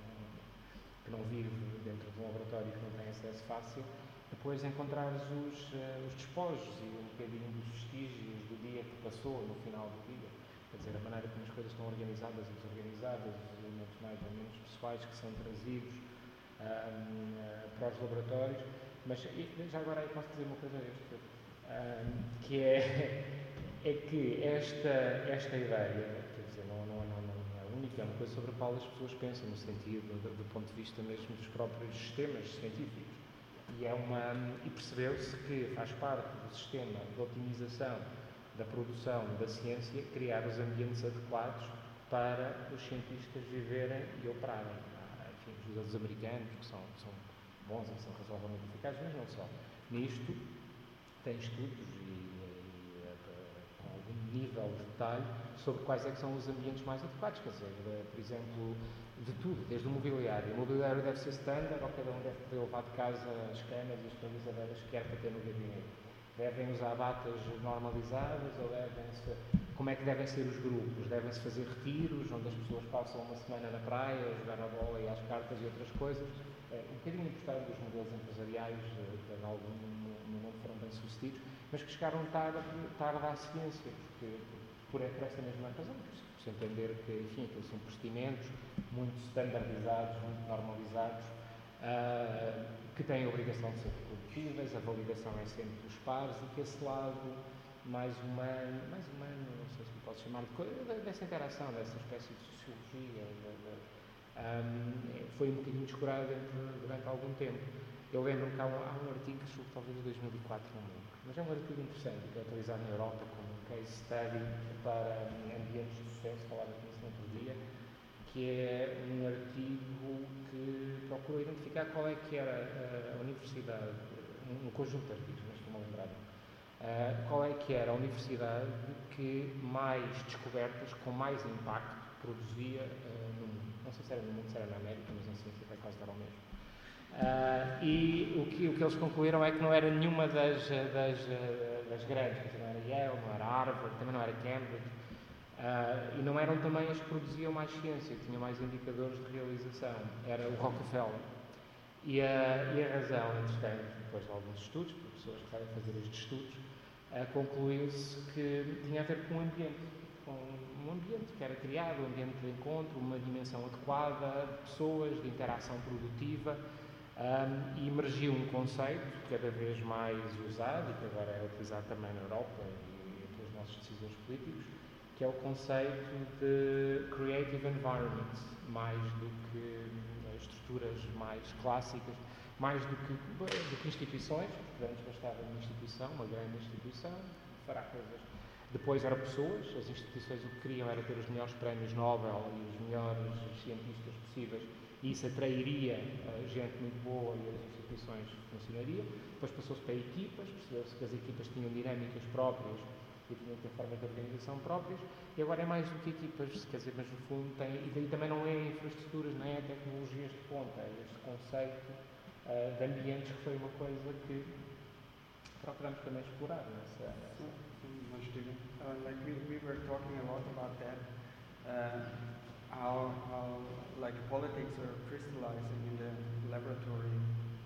que não vive dentro de um laboratório que não tem acesso fácil, depois encontrares os, uh, os despojos e um bocadinho dos vestígios do dia que passou, no final do dia. Quer dizer, a maneira como as coisas estão organizadas e desorganizadas, os elementos mais ou menos pessoais que são trazidos um, uh, para os laboratórios. Mas já agora aí posso dizer uma coisa extra, um, que é, é que esta, esta ideia, quer dizer, não, não, não, não é única, é uma coisa sobre a qual as pessoas pensam, no sentido, do, do ponto de vista mesmo dos próprios sistemas científicos. E, é uma, e percebeu-se que faz parte do sistema de otimização da produção da ciência, criar os ambientes adequados para os cientistas viverem e operarem. Enfim, os modelos americanos, que são, são bons e são razoavelmente eficazes, mas não só. Nisto, tem estudos e, e, com algum nível de detalhe sobre quais é que são os ambientes mais adequados. Quer dizer, por exemplo, de tudo, desde o mobiliário. O mobiliário deve ser standard, ou cada um deve poder levar de casa as camas e as balizadeiras que quer para ter no gabinete. Devem usar batas normalizadas ou devem-se... Como é que devem ser os grupos? Devem-se fazer retiros, onde as pessoas passam uma semana na praia, a jogar a bola e às cartas e outras coisas. É, um bocadinho importado dos modelos empresariais, de algum não foram bem sucedidos, mas que chegaram tarde, tarde à ciência, porque, por, por essa mesma razão, por se entender que, enfim, que são procedimentos muito standardizados, muito normalizados, uh, que têm a obrigação de ser reprodutíveis, a validação é sempre dos pares e que esse lado mais humano, mais humano, não sei se me posso chamar de coisa, dessa interação, dessa espécie de sociologia, de, de, um, foi um bocadinho descurado durante algum tempo. Eu lembro-me que há um, há um artigo, que talvez de dois mil e quatro, não lembro, mas é um artigo interessante, que é utilizado na Europa como case study para ambientes de sucesso, falava disso no outro dia, que é um artigo que procura identificar qual é que era a universidade, um conjunto de artigos, mas estou-me a lembrar, uh, qual é que era a universidade que mais descobertas, com mais impacto, produzia uh, no mundo. Não sei se era no mundo, se era na América, mas em ciência vai quase dar ao mesmo. Uh, e o que, o que eles concluíram é que não era nenhuma das, das, das grandes, quer dizer, não era Yale, não era Harvard, também não era Cambridge, uh, e não eram também as que produziam mais ciência, que tinham mais indicadores de realização, era o Rockefeller. E a, e a razão, entretanto, depois de alguns estudos, por pessoas que sabem fazer estes estudos, uh, concluiu-se que tinha a ver com o ambiente, com um ambiente que era criado, um ambiente de encontro, uma dimensão adequada, de pessoas, de interação produtiva. Um, e emergiu um conceito cada vez mais usado e que agora é utilizado também na Europa e pelos nossos decisores políticos, que é o conceito de creative environment, mais do que estruturas mais clássicas, mais do que, do que instituições, porque antes bastava uma instituição, uma grande instituição, fará coisas. Depois eram pessoas, as instituições o que queriam era ter os melhores prémios Nobel e os melhores cientistas possíveis, e isso atrairia uh, gente muito boa e as instituições funcionariam. Depois passou-se para equipas, percebeu-se que as equipas tinham dinâmicas próprias e tinham que ter formas de organização próprias, e agora é mais do que equipas, quer dizer, mas no fundo tem, e daí também não é infraestruturas, nem é tecnologias de ponta, é este conceito uh, de ambientes que foi uma coisa que procuramos também explorar nessa... nessa. So, so much to uh, like we, we were talking a lot about that. Uh, How, how like politics are crystallizing in the laboratory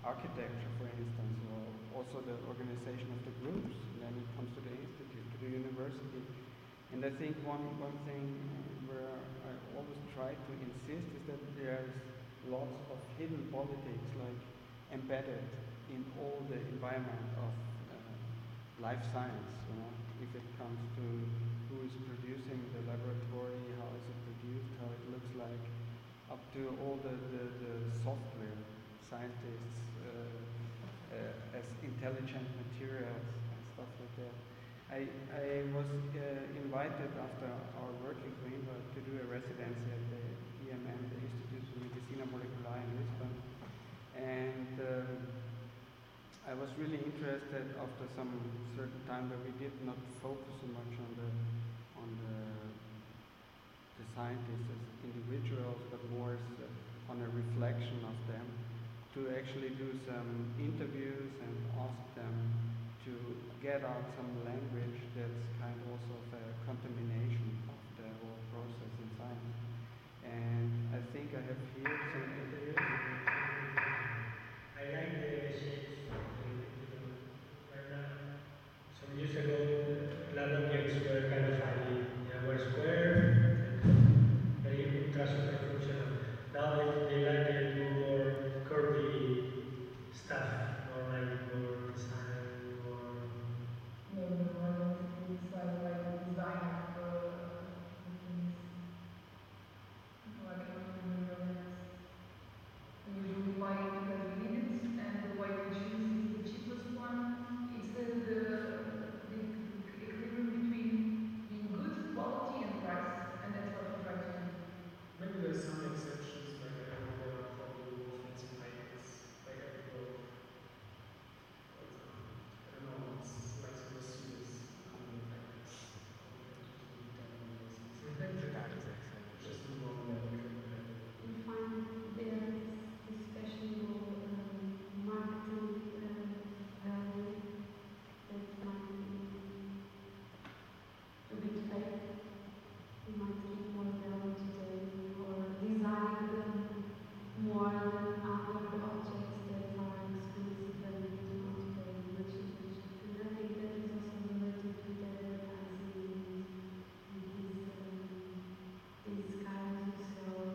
architecture, for instance, or also the organization of the groups. And then it comes to the institute, to the university. And I think one, one thing where I always try to insist is that there's lots of hidden politics, like embedded in all the environment of uh, life science. You know, if it comes to who is producing the laboratory, how is it produced, how it looks like, up to all the, the, the software scientists uh, uh, as intelligent materials and stuff like that. I, I was uh, invited after our work in Coimbra to do a residency at the I M M, the Institute of Medicina Molecular in Lisbon. And uh, I was really interested after some certain time where we did not focus so much on the, on the, the scientists as individuals, but more as, uh, on a reflection of them, to actually do some interviews and ask them to get out some language that's kind of also of a contamination of the whole process in science. And I think I have here some interviews. I like the shapes right now. Some years ago, lab objects were kind of funny. They were square, very ultra-super functional. Now they, they like to do more curvy stuff, more like more design, more. No, no, I don't think it's like, like design for things. No, I cannot remember that. We usually buy it because we need it, and the white we choose is the cheapest one. It's the, the, the equilibrium between being good quality and price, and that's what we try to do. Maybe there's some exceptions, like I don't know, there are probably more fancy items, like I don't know. I don't know, it's like some serious common factors. Just the one that we can We find there is especially um, marketing uh, value that might be a bit fake. We might give more value today or design them more than other objects that are expensive and we do not pay much attention. And I think that is also related with advertising and these, um, these kinds of sell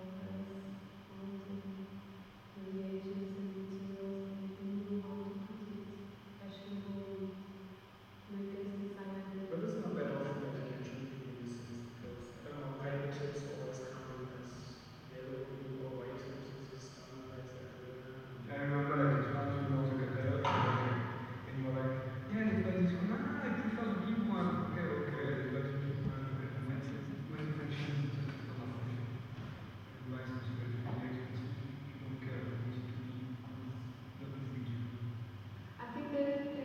reagents and materials and we know how to put it, especially when we make us design But it's not that often that you can choose pieces because I don't know, paper chips always come as yellow, blue, or white chips is standardized everywhere. I remember like it was when I was like a girl, and you were like, yeah, they've got this one, ah, I prefer the blue one. Okay, okay, they've got the blue one, and when it's when it's mentioned, it's just not function. And why is it really expensive? You don't care, it needs to be, not the thing you do. I think that uh,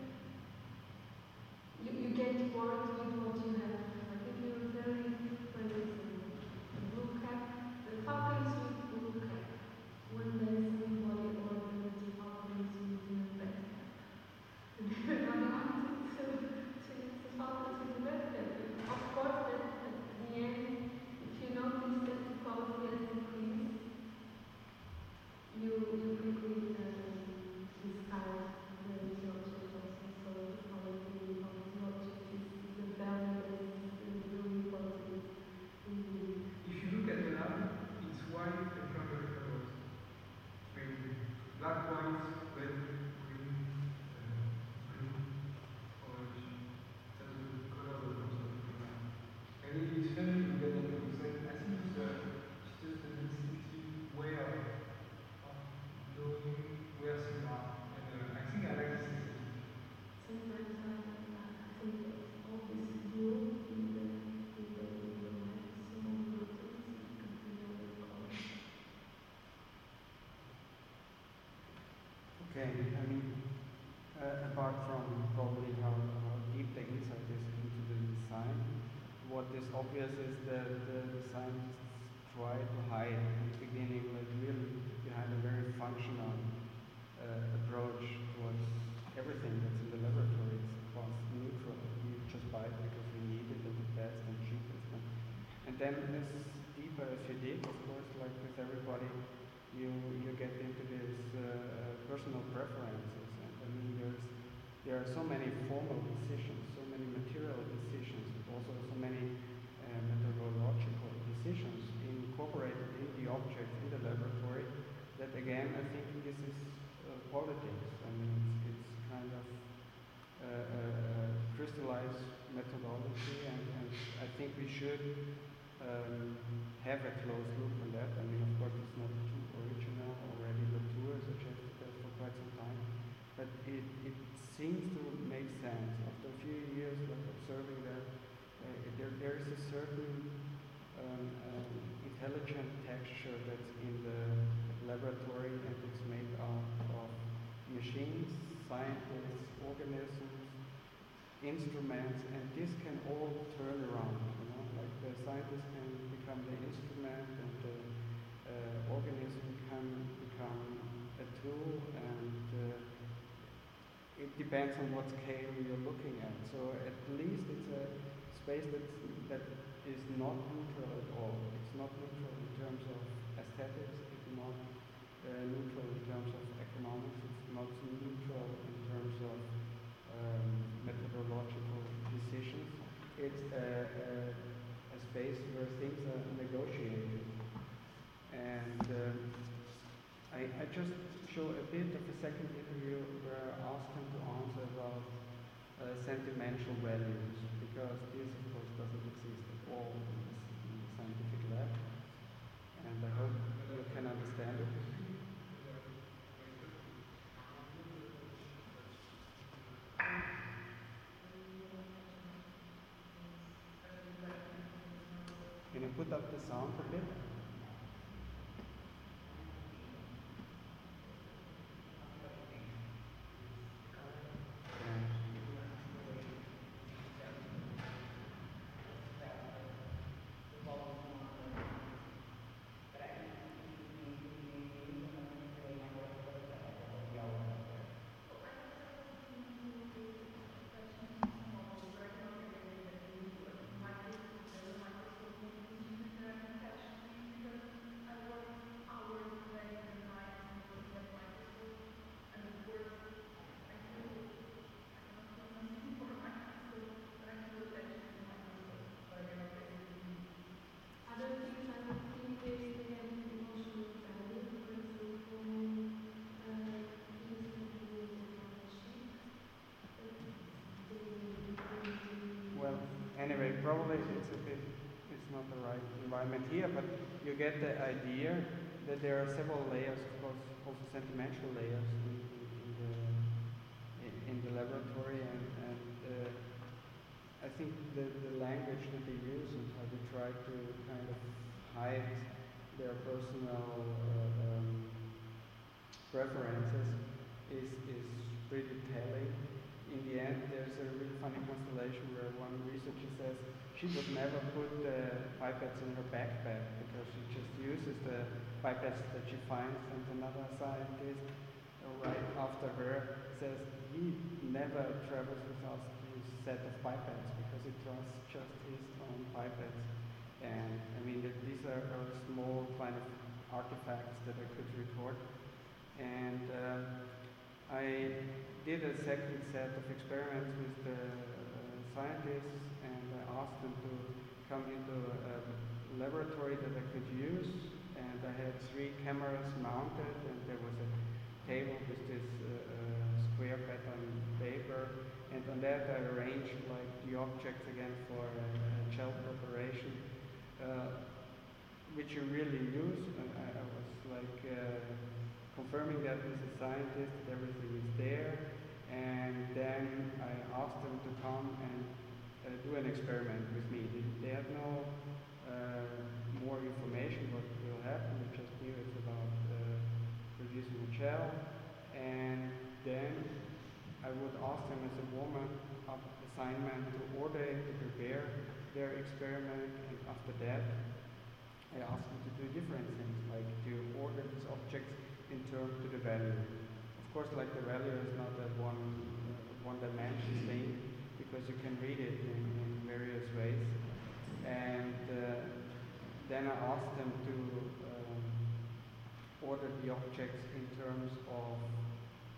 you, you get bored with what you have. I think you're very, for example, the blue cap, the Falcon is with blue cap. When there is anybody ordering the Falcon is with the red cap. And everybody wants to, to use the Falcon with the red cap. Of course, that at the end, if you notice that the quality has increased, you, you quickly uh, discard the object also. So the quality of the object is the value that is really important. Mm-hmm. If you look at the lab, it's white and purple colors. Maybe black, white, red, green, uh, blue, orange. That's the color that comes out of the lab. And it is funny to get that because I, I think it's, uh, it's just an instinctive way of, of knowing where things are. And uh, I think I like this system. Sometimes I, I think that all this blue in the in the in the maximum buttons because you know the color. Okay, I mean, uh, apart from probably how, how deep the insight is into the design, what is obvious is that the, the scientists try to hide in the beginning, like really behind a very functional uh, approach towards everything that's in the laboratory. It's cost neutral. We just buy it because we need it at the best and cheapest. And, and then as deeper as you dig, of course, like with everybody, you you get into this uh, personal preferences. And I mean, there's, there are so many formal decisions, so many material decisions, but also so many uh, methodological decisions incorporated in the object in the laboratory that again I think this is uh, politics. I mean it's, it's kind of uh, uh, crystallized methodology, and, and I think we should um, have a close look on that. I mean of course it's not too original, already Latour suggested that for quite some time, but it, it seems to make sense after a few years of observing that uh, there, there is a certain um, um, intelligent texture that's in the laboratory, and it's made out of machines, scientists, organisms, instruments, and this can all turn around. You know, like the scientist can become the instrument, and the uh, organism can become a tool, and uh, it depends on what scale you're looking at. So at least it's a space that's, that is not neutral at all. It's not neutral in terms of aesthetics, it's not uh, neutral in terms of economics, it's not neutral in terms of um, methodological decisions. It's a, a, a space where things are negotiated. And um, I, I just show a bit of a second interview where I asked him to answer about uh, sentimental values, because this of course doesn't exist at all in, this, in the scientific lab, and I hope you can understand it. Can you put up the sound a bit? Anyway, probably it's a bit, it's not the right environment here, but you get the idea that there are several layers, of course, also sentimental layers in, in, in, the, in, in the laboratory, and, and uh, I think the, the language that they use and how they try to kind of hide their personal uh, um, preferences is, is pretty telling. In the end, there's a really funny constellation where one researcher says she would never put the pipettes in her backpack because she just uses the pipettes that she finds, and another scientist uh, right after her says he never travels without his set of pipettes because he trusts just his own pipettes. And I mean, that these are, are small kind of artifacts that I could report. And uh, I did a second set of experiments with the uh, scientists, and I asked them to come into a laboratory that I could use, and I had three cameras mounted, and there was a table with this uh, uh, square pattern paper, and on that I arranged like the objects again for a, a gel preparation, uh, which you really use. And I, I was like uh, confirming that with the scientist that everything is there, and then I asked them to come and uh, do an experiment with me. They, they had no uh, more information what will happen, they just knew it's about uh, producing a gel, and then I would ask them as a warm-up assignment to order it, to prepare their experiment, and after that I asked them to do different things, like to order these objects in terms to the value. Of course, like the value is not a one uh, one-dimensional thing, because you can read it in, in various ways. And uh, then I asked them to um, order the objects in terms of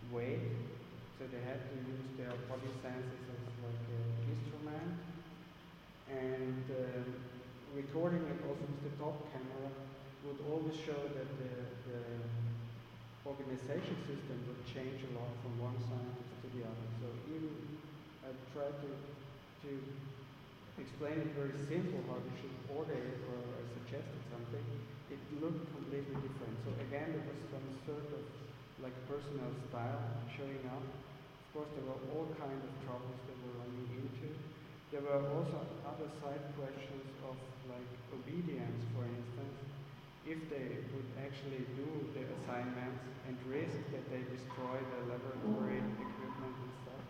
weight, so they had to use their body senses as like an instrument, and uh, recording it also with the top camera would always show that the, the organization system would change a lot from one scientist to the other. So even I tried to, to explain it very simple how they should order it or I suggested something, it looked completely different. So again, there was some sort of like personal style showing up. Of course, there were all kinds of troubles that we're running into. There were also other side questions of like obedience, for instance. If they would actually do the assignments and risk that they destroy the laboratory equipment and stuff.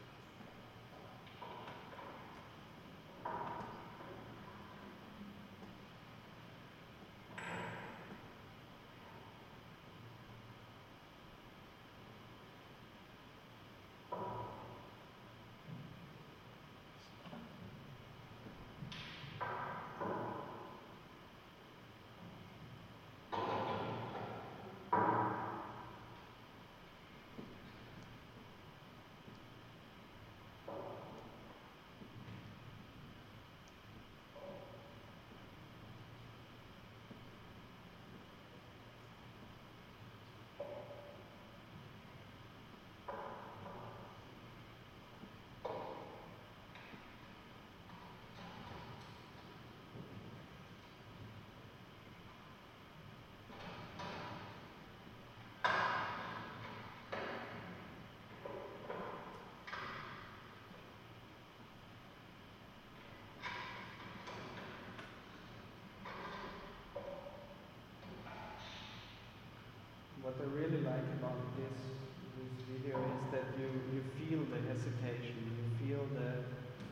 What I really like about this, this video is that you, you feel the hesitation, you feel the,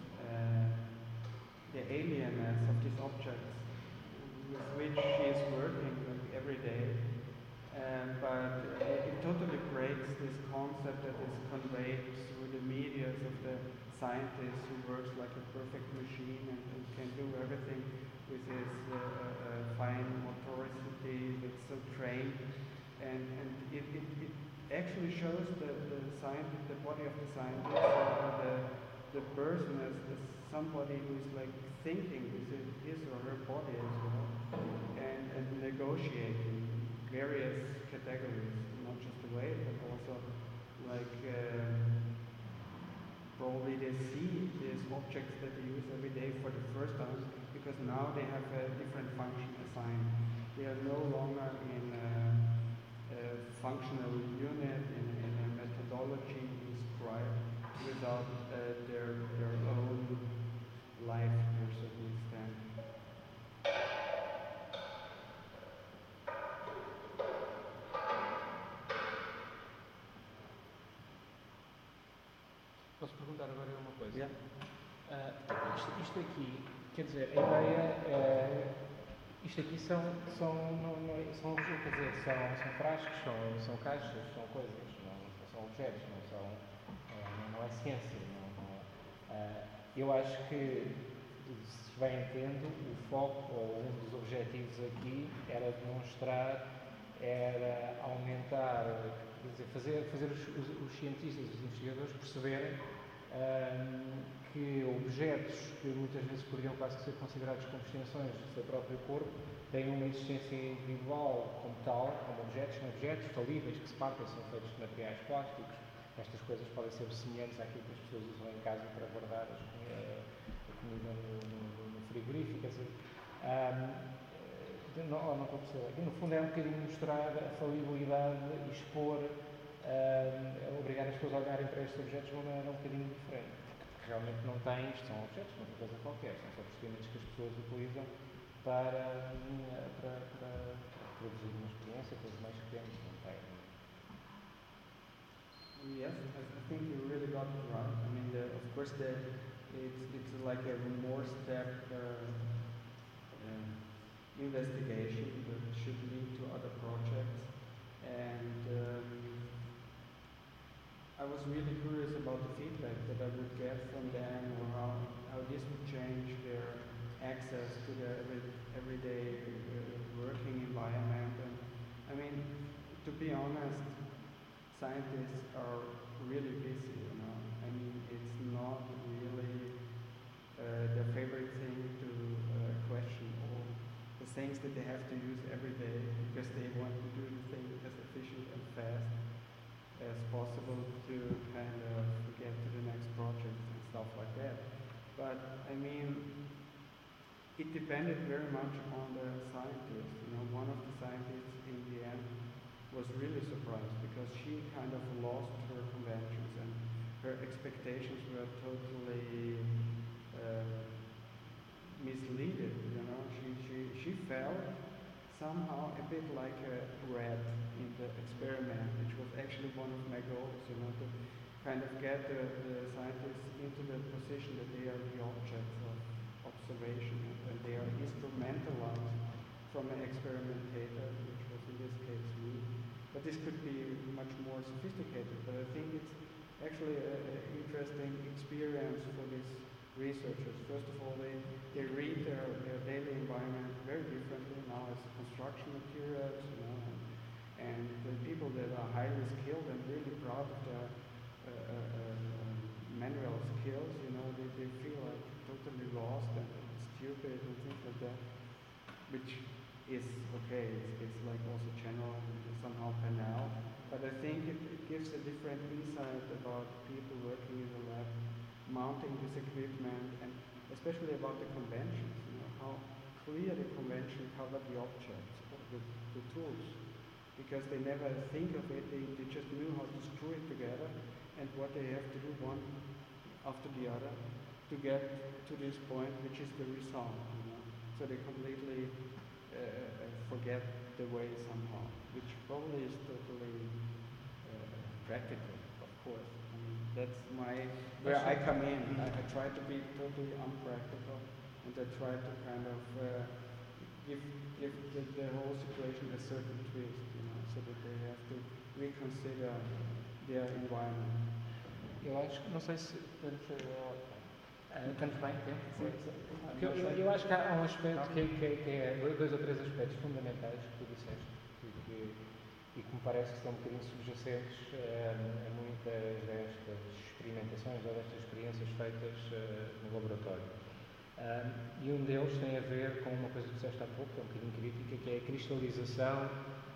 uh, the alienness of these objects with which she is working like, every day. Um, but it, it totally breaks this concept that is conveyed through the media of the scientist who works like a perfect machine and, and can do everything with his uh, uh, fine motoricity, that's so trained. And, and it, it, it actually shows the, the scientist, the body of the scientist, uh, the, the person as, as somebody who is like thinking with his or her body as well, and, and negotiating various categories, not just the weight, but also like uh, probably they see these objects that they use every day for the first time, because now they have a different function assigned. They are no longer in uh, a functional unit in, in a methodology described without uh, their, their own life to a certain extent. Posso perguntar agora uma coisa? Yeah. Uh, isto, isto aqui, quer dizer, a ideia é. Isto aqui são, são, não, não, são, quer dizer, são, são frascos, são, são caixas, são coisas, não, são objetos, não, são, não, não é ciência. Não, não, uh, eu acho que, se bem entendo, o foco, ou um dos objetivos aqui era demonstrar, era aumentar, quer dizer, fazer, fazer os, os, os cientistas, os investigadores perceberem um, que objetos que muitas vezes poderiam quase ser considerados como extensões do seu próprio corpo têm uma existência individual como tal, como objetos, são objetos falíveis que se partem, são feitos de materiais plásticos. Estas coisas podem ser semelhantes àquilo que as pessoas usam em casa para guardar as, a comida no, no, no frigorífico. Quer dizer, um, não, não estou a perceber. Aqui, no fundo, é um bocadinho mostrar a falibilidade e expor, um, obrigar as pessoas a olharem para estes objetos de uma maneira um bocadinho diferente. Realmente não têm, isto são objetos, não é coisa qualquer, são só procedimentos que as pessoas utilizam para, para, para produzir uma experiência com os meios que temos, não tem. Yes, I think you really got it right. I mean, the, of course, the, it's, it's like a more step uh, uh, investigation that should lead to other projects, and um, I was really curious about the feedback that I would get from them, or how, how this would change their access to their every, everyday uh, working environment. And I mean, to be honest, scientists are really busy, you know. I mean, it's not really uh, their favorite thing to uh, question all the things that they have to use every day because they want to do the thing as efficient and fast as possible to kind of get to the next project and stuff like that. But I mean, it depended very much on the scientist. You know, one of the scientists in the end was really surprised because she kind of lost her conventions and her expectations were totally uh, misleaded. You know, she she she felt somehow a bit like a rat in the experiment, which was actually one of my goals. You know, to kind of get the, the scientists into the position that they are the objects of observation and they are instrumentalized from an experimentator, which was in this case me. But this could be much more sophisticated, but I think it's actually an interesting experience for these researchers. First of all, they, they read their, their daily environment very differently now as construction materials, you know, and, and the people that are highly skilled and really proud of their uh, uh, uh, manual skills, you know, they, they feel like totally lost and stupid and things like that, which is okay, it's, it's like also general and somehow banal, but I think it, it gives a different insight about people working in the lab, mounting this equipment, and especially about the conventions, you know, how clear the convention covered the objects, the, the tools, because they never think of it, they, they just knew how to screw it together and what they have to do one after the other to get to this point, which is the result, you know. So they completely uh, forget the way somehow, which probably is totally uh, practical, of course. I mean, that's my, where I come in. I, I try to be totally unpractical, and I try to kind of uh, give, give the, the whole situation a certain twist, you know, so that they have to reconsider their environment. Eu acho que, não sei se estamos, uh, estamos bem, tempo? Sim. Eu, eu, eu acho que há um aspecto que, que, que é, dois ou três aspectos fundamentais que tu disseste que, que, e que me parece que são um bocadinho subjacentes uh, a muitas destas experimentações ou destas experiências feitas uh, no laboratório. Uh, e um deles tem a ver com uma coisa que disseste há pouco, que é um bocadinho crítica, que é a cristalização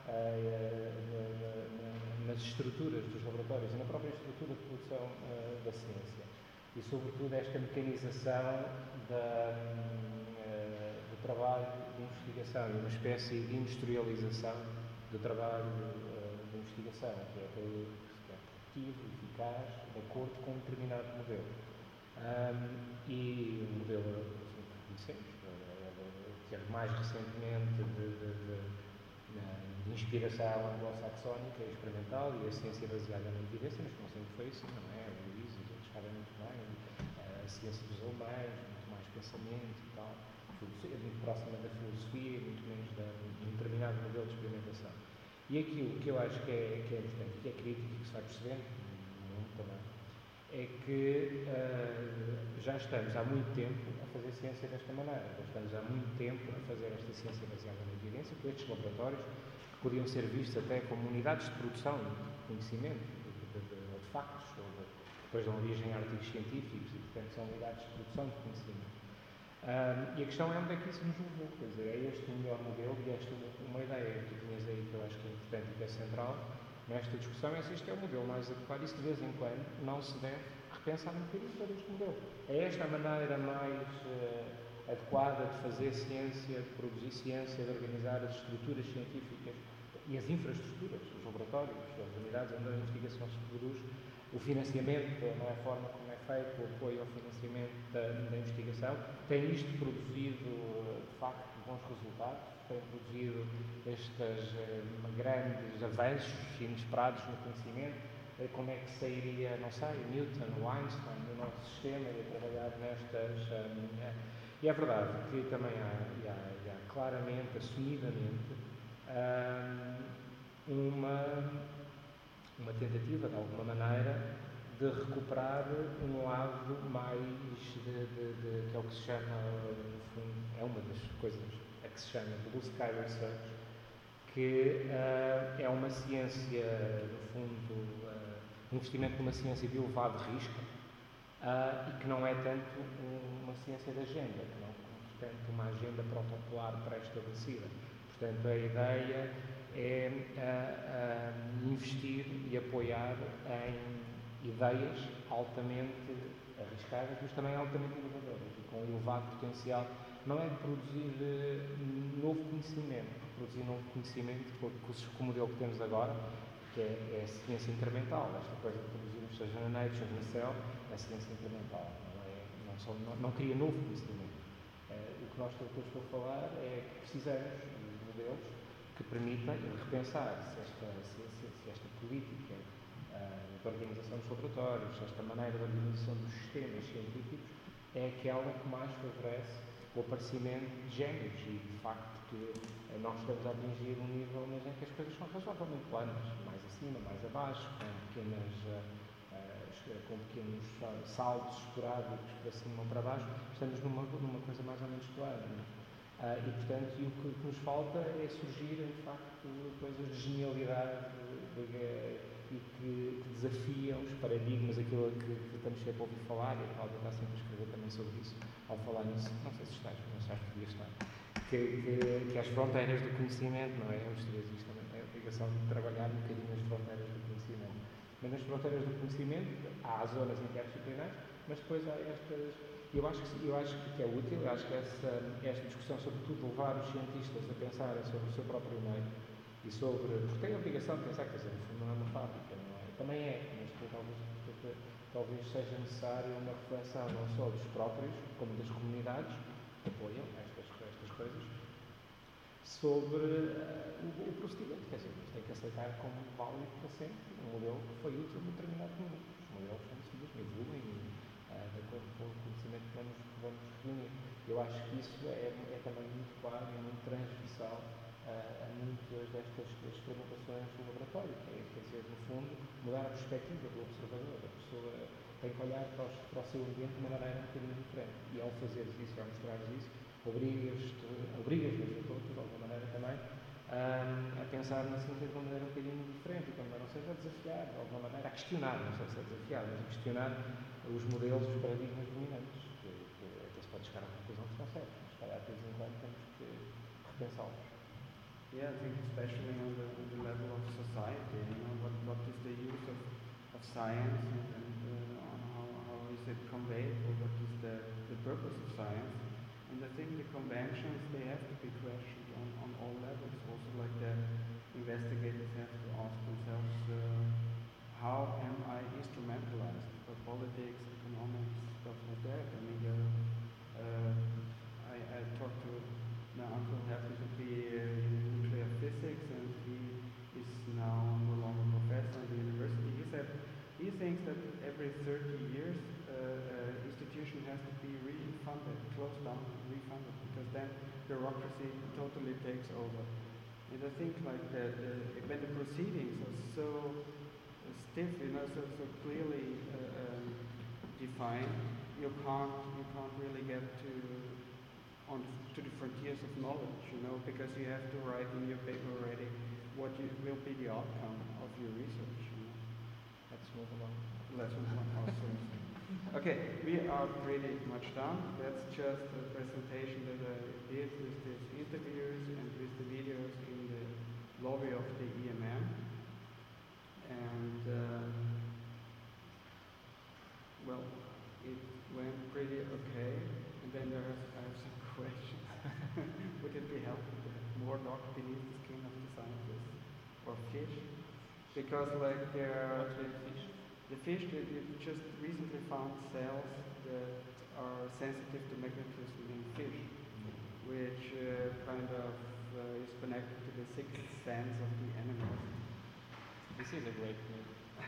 uh, nas estruturas dos laboratórios e na própria estrutura de produção uh, da ciência. E, sobretudo, esta mecanização da, uh, do trabalho de investigação e uma espécie de industrialização do trabalho uh, de investigação, que é aquele que é produtivo, eficaz, de acordo com um determinado modelo. Um, e um modelo assim, que conhecemos, que é mais recentemente de, de, de de inspiração anglo-saxónica e experimental e a ciência baseada na evidência, mas como sempre foi assim, não é? O Luís e os outros sabem muito bem, a ciência dos alemães, muito mais pensamento e tal, é muito próxima da filosofia, muito menos de um determinado modelo de experimentação. E aquilo que eu acho que é, que é importante, que é crítico e que se vai percebendo, no mundo também, é que uh, já estamos há muito tempo a fazer ciência desta maneira, já estamos há muito tempo a fazer esta ciência baseada na evidência, com estes laboratórios, podiam ser vistos até como unidades de produção de conhecimento, de, de, de, de factos, ou de, depois dão origem a artigos científicos e, portanto, são unidades de produção de conhecimento. Um, e a questão é onde é que isso nos levou, quer dizer, é este o melhor modelo e esta uma ideia que tu tinhas aí que eu acho que é importante e que é central nesta discussão, é se este é o modelo mais adequado e se de vez em quando não se deve repensar um bocadinho sobre este modelo. É esta a maneira mais uh, adequada de fazer ciência, de produzir ciência, de organizar as estruturas científicas e as infraestruturas, os laboratórios, as unidades onde a investigação se produz, o financiamento, não é a forma como é feito, o apoio ao financiamento da, da investigação, tem isto produzido, de facto, bons resultados, tem produzido estes eh, grandes avanços inesperados no conhecimento, eh, como é que sairia, não sei, Newton, o Einstein, no nosso sistema, e a trabalhar nestas... Eh, e é verdade que também há, há, há claramente, assumidamente, Uma, uma tentativa, de alguma maneira, de recuperar um lado mais de, de, de, que é o que se chama, no fundo, é uma das coisas a que se chama Blue Sky Research, que uh, é uma ciência, no fundo, uh, um investimento numa ciência de elevado risco uh, e que não é tanto um, uma ciência de agenda, que não é, portanto, uma agenda protocolar pré-estabelecida. Portanto, a ideia é uh, uh, investir e apoiar em ideias altamente arriscadas, mas também altamente inovadoras e com elevado potencial. Não é de produzir uh, novo conhecimento, produzir novo conhecimento com, com o modelo que temos agora, que é, é a ciência incremental. Esta coisa de produzirmos, seja na Nature, na Cell, é a ciência incremental, não, é, não, só, não, não cria novo conhecimento. Uh, o que nós depois estou a falar é que precisamos de modelos que permitam repensar se esta, se, se, se esta política uh, de organização dos laboratórios, se esta maneira de organização dos sistemas científicos é aquela que mais favorece o aparecimento de gênios e, de facto, que nós estamos a atingir um nível mas em que as coisas são razoavelmente planas, mais acima, mais abaixo, com, pequenas, uh, uh, com pequenos saltos esporádicos para cima ou para baixo, estamos numa, numa coisa mais ou menos plana. Uh, e, portanto, e o que, que nos falta é surgirem, de facto, coisas de genialidade de, de, e que, que desafiam os paradigmas, aquilo que, que estamos sempre a ouvir falar, e a Cláudia está sempre a escrever também sobre isso, ao falar nisso, não sei se estás, não sei se podia estar, que, que, que as fronteiras do conhecimento, não é? Os três isto também tem a obrigação de trabalhar um bocadinho as fronteiras do conhecimento. Mas nas fronteiras do conhecimento há zonas interdisciplinares, mas depois há estas. Eu acho que, eu acho que é útil, eu acho que essa, esta discussão, sobretudo, levar os cientistas a pensarem sobre o seu próprio meio e sobre. Porque têm a obrigação de pensar, quer dizer, não é uma fábrica, não é? Também é, mas talvez, talvez seja necessária uma reflexão não só dos próprios, como das comunidades que apoiam estas, estas coisas, sobre uh, o, o procedimento. Quer dizer, tem que aceitar como válido para sempre um modelo que foi útil em determinado momento. Os modelos são simplesmente evoluem de acordo com o conhecimento que vamos, que vamos reunir. Eu acho que isso é, é também muito claro e muito transversal uh, a muitas destas experimentações do laboratório, que é, quer dizer, no fundo, mudar a perspectiva do observador. A pessoa tem que olhar para, os, para o seu ambiente de uma maneira um bocadinho diferente. E ao fazeres isso, ao mostrares isso, obrigas-te, obrigas-nos a todos, de alguma maneira também, um, a pensar na ciência de uma maneira um bocadinho diferente, e também não seja a desafiar, de alguma maneira, a questionar, não sei se é desafiar, mas a questionar os modelos, os paradigmas dominantes, que, que até se pode chegar à conclusão que estão certos, mas se calhar de vez em quando temos que repensá-los. Yeah, I think especially on the, on the level of society, you know, what, what is the use of, of science and, and uh, how, how is it conveyed, or what is the, the purpose of science. And I think the conventions, they have to be questioned on, on all levels. Also, like the investigators have to ask themselves, uh, how am I instrumentalized for politics, economics, stuff like that? I mean, uh, uh, I, I talked to my uncle, happened to be uh, in nuclear physics, and he is now no longer a professor at the university. He said he thinks that every thirty years, uh, uh, institution has to be refunded, closed down, refunded, because then bureaucracy totally takes over. And I think like the, the when the proceedings are so stiff, you know, so, so clearly uh, um, defined, you can't you can't really get to on to the frontiers of knowledge, you know, because you have to write in your paper already what you, will be the outcome of your research. You know. Let's move along. Let's move on. Also. Okay, we are pretty much done. That's just a presentation that I did with these interviews and with the videos in the lobby of the E M M. And uh, well, it went pretty okay. And then there are, I have some questions. Would it be helpful to have more dog beneath the skin of the scientist or fish? Because like there are the fish, the fish that we just recently found cells that are sensitive to magnetism in fish, which uh, kind of uh, is connected to the sixth sense of the animals. This is a great thing.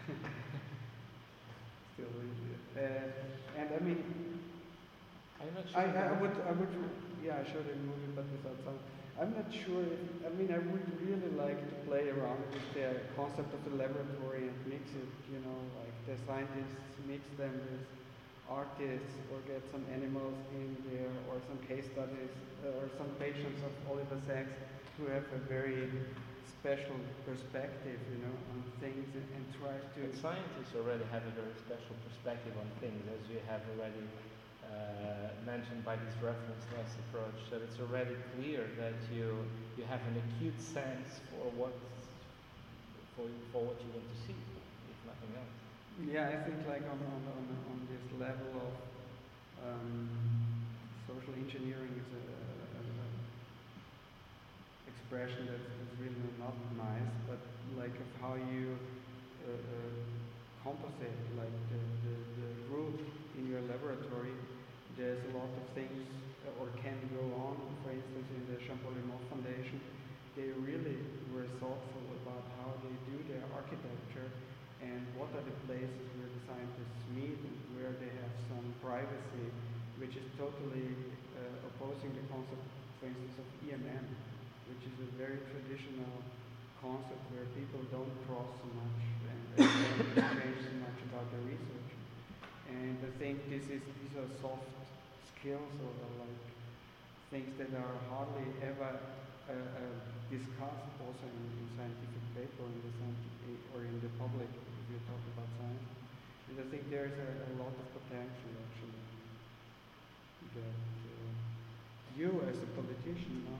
Still, uh, and I mean, I'm not sure. I, I would, I would, yeah, I showed a movie, but without sound. I'm not sure if, I mean, I would really like to play around with the concept of the laboratory and mix it, you know, like the scientists mix them with artists, or get some animals in there, or some case studies, uh, or some patients of Oliver Sacks who have a very special perspective, you know, on things and, and try to. But scientists already have a very special perspective on things, as you have already uh, mentioned by this reference-less approach. That it's already clear that you you have an acute sense for what for for what you want to see, if nothing else. Yeah, I think like on on on, on this level of um, social engineering is a, a, a expression that's, that's really not nice, but like of how you uh, uh, composite like the, the, the group in your laboratory. There's a lot of things uh, or can go on. For instance, in the Champollion Foundation, they really were thoughtful about how they do their architecture and what are the places where the scientists meet and where they have some privacy, which is totally uh, opposing the concept, for instance, of E M M, which is a very traditional concept where people don't cross so much and don't exchange so much about their research. And I think this is these are soft skills or, or like things that are hardly ever uh, uh, discussed also in, in scientific paper in the scientific or in the public if you talk about science. And I think there is a, a lot of potential actually that uh, you as a politician now.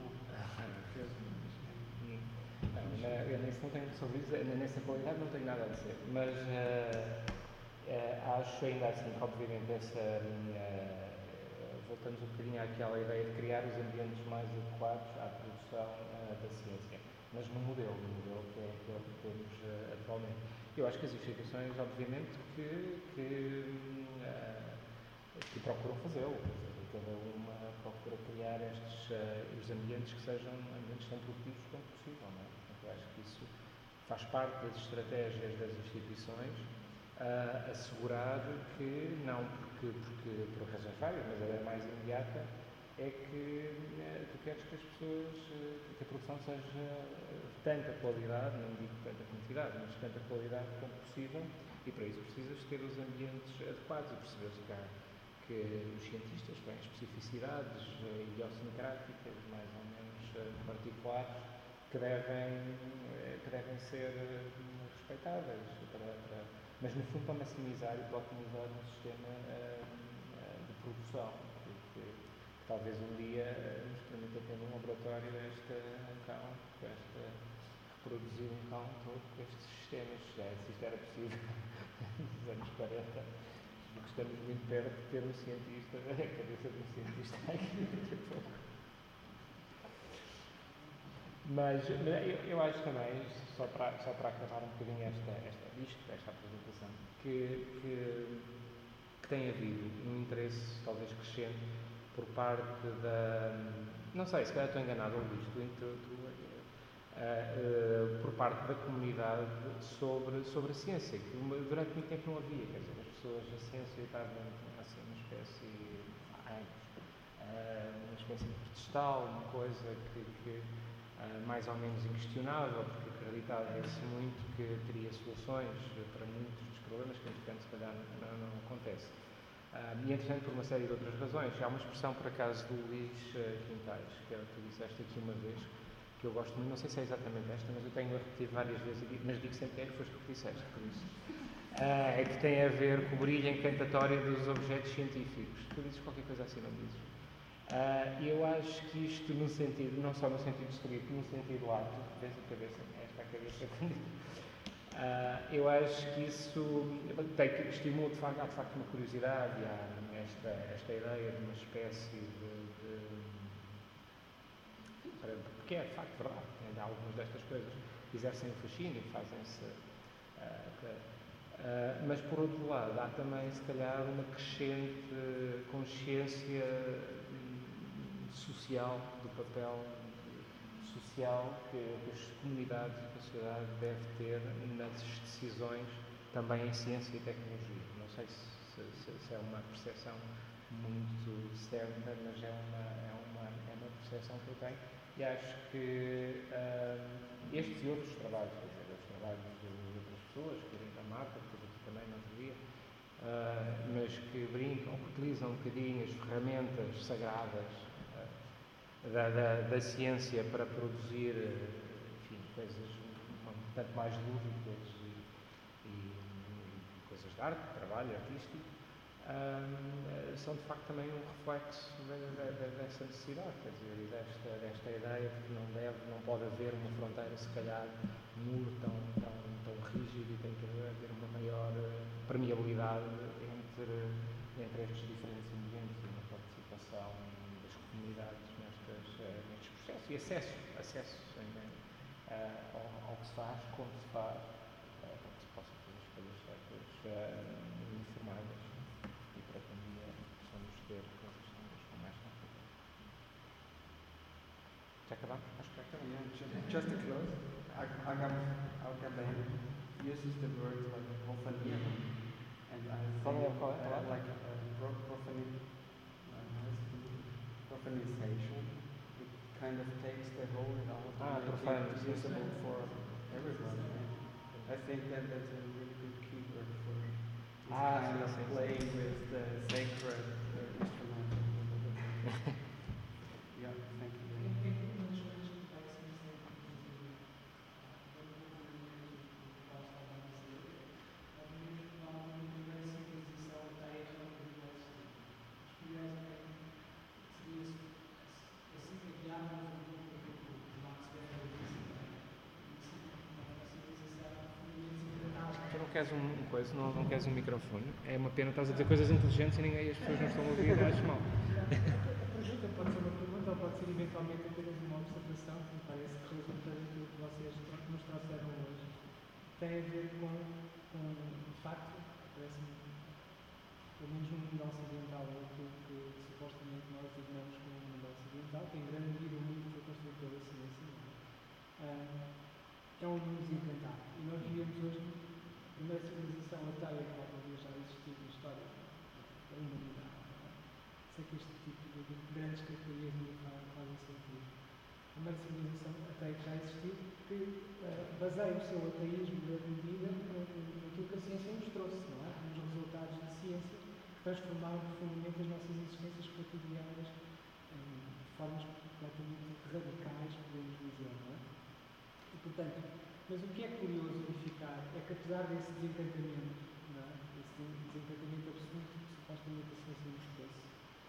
Eu nisso não tenho sobre isso, nessa qualidade não tenho nada a dizer, mas uh, uh, acho ainda assim que obviamente essa minha, uh, voltamos um bocadinho àquela ideia de criar os ambientes mais adequados à produção uh, da ciência, mas no modelo, no modelo que é aquele que temos uh, atualmente. Eu acho que as instituições obviamente que, que, uh, que procuram fazê-lo, cada uma procura criar estes uh, os ambientes que sejam ambientes tão produtivos quanto possível, não é? Eu acho que isso faz parte das estratégias das instituições, uh, assegurar que, não porque, porque por razões várias, mas a mais imediata, é que uh, tu queres que as pessoas, uh, que a produção seja de tanta qualidade, não digo tanta quantidade, mas de tanta qualidade como possível, e para isso precisas ter os ambientes adequados e perceber que há que os cientistas têm especificidades uh, idiosincráticas, mais ou menos uh, particulares, que devem, que devem ser respeitadas, para, para, mas no fundo para maximizar e para otimizar um sistema uh, uh, de produção, que, que, que talvez um dia uh, nos permita ter um laboratório desta um cão, esta, reproduzir um cão todo com estes sistemas, já se isto era possível nos anos quarenta, porque estamos muito perto de ter um cientista, a cabeça de um cientista aqui daqui a pouco. Mas eu, eu acho também, só para, só para acabar um bocadinho esta, esta, isto, esta apresentação, que, que, que tem havido um interesse talvez crescente por parte da, não sei, se calhar estou enganado, Luís, tu, tu, tu, uh, uh, por parte da comunidade sobre, sobre a ciência, que uma, durante muito tempo não havia, quer dizer, as pessoas, a ciência estava assim, uma espécie, há anos, uh, uma espécie de pedestal, uma coisa que, que Uh, mais ou menos inquestionável, porque acreditava-se muito que teria soluções para muitos dos problemas que, entretanto, se calhar não, não acontece. Uh, e, entretanto, por uma série de outras razões. Há uma expressão, por acaso, do Luís uh, Quintais, que é o que tu disseste aqui uma vez, que eu gosto muito, não sei se é exatamente esta, mas eu tenho a repetir várias vezes, mas digo sempre que é que foste tu que disseste, por isso. Uh, é que tem a ver com o brilho encantatório dos objetos científicos. Tu dizes qualquer coisa assim, não dizes? Uh, eu acho que isto, no sentido, não só no sentido estrito, no sentido lato, vês a cabeça, esta a cabeça uh, eu acho que isso tem, estimula de facto, há de facto uma curiosidade, há esta, esta ideia de uma espécie de, de porque é de facto verdade, ainda algumas destas coisas exercem o fascínio, fazem-se uh, uh, mas por outro lado há também se calhar uma crescente consciência social, do papel social que as comunidades e a sociedade deve ter nas decisões também em ciência e tecnologia. Não sei se, se, se é uma percepção muito certa, mas é uma, é uma, é uma percepção que eu tenho e acho que uh, estes e outros trabalhos, quer dizer, os trabalhos de outras pessoas, que vêm da Marta, que esteve aqui também no outro dia, uh, mas que brincam, que utilizam um bocadinho as ferramentas sagradas Da, da, da ciência para produzir, enfim, coisas tanto mais lúdicas e, e, e coisas de arte, trabalho artístico, um, são de facto também um reflexo de, de, de, dessa necessidade, quer dizer, e desta, desta ideia de que não deve, não pode haver uma fronteira, se calhar, um muro tão, tão, tão rígido, e tem que haver uma maior permeabilidade entre, entre estes diferentes ambientes e uma participação das comunidades nestas, nestes processos e acesso, acesso também, uh, ao, ao que se faz, como se faz, uh, para que se possa fazer as coisas certas, uh, informadas, e para que um dia possamos ter coisas certas com mais rápido. Já acabamos? Acho que já acabamos. Yeah, just, just to close, Agam Alcaben uses the word like profanism, and I Qual é a think palavra? uh, like uh, pro- profani- uh, profanization. It kind of takes the whole out Ah, and makes profane, it sim, sim. usable for everyone. And I think that that's a really good keyword for this Ah, kind sim, of sim, sim. playing with the sacred uh, instrument. Yeah, thank you. É uma das coisas que parece me sempre dizer, obviamente não há uma primeira civilização até a realidade. Mas curiosamente seria assim que guiávamos um pouco do Max Weber disse, uma civilização profundamente desencantada. Tu não queres um, um coisa, não, não queres um microfone? É uma pena, estás a dizer coisas inteligentes e ninguém, as pessoas não estão a ouvir, acho mal. A pergunta pode ser uma pergunta ou pode ser eventualmente apenas uma observação, que me parece que resulta daquilo que vocês nos trouxeram hoje. Tem a ver com, com de facto, parece-me, pelo menos no mundo ocidental, é aquilo que supostamente nós designamos como o mundo ocidental, que em grande medida o mundo foi construído pela ciência, não é? Ah, é um mundo desencantado. E nós vivemos hoje a primeira civilização ateia que talvez já existiu na história da humanidade. Sei que este tipo de, de grandes categorias me fazem sentido. A primeira civilização ateia que já existiu, que uh, baseia o seu ateísmo de medida naquilo que a ciência nos trouxe, não é? Nos resultados da ciência, que transformaram profundamente as nossas existências cotidianas em formas completamente radicais, podemos dizer, não é? E, portanto, mas o que é curioso verificar é que, apesar desse desencantamento, não é? Esse desencantamento absoluto que supostamente a ciência nos trouxe,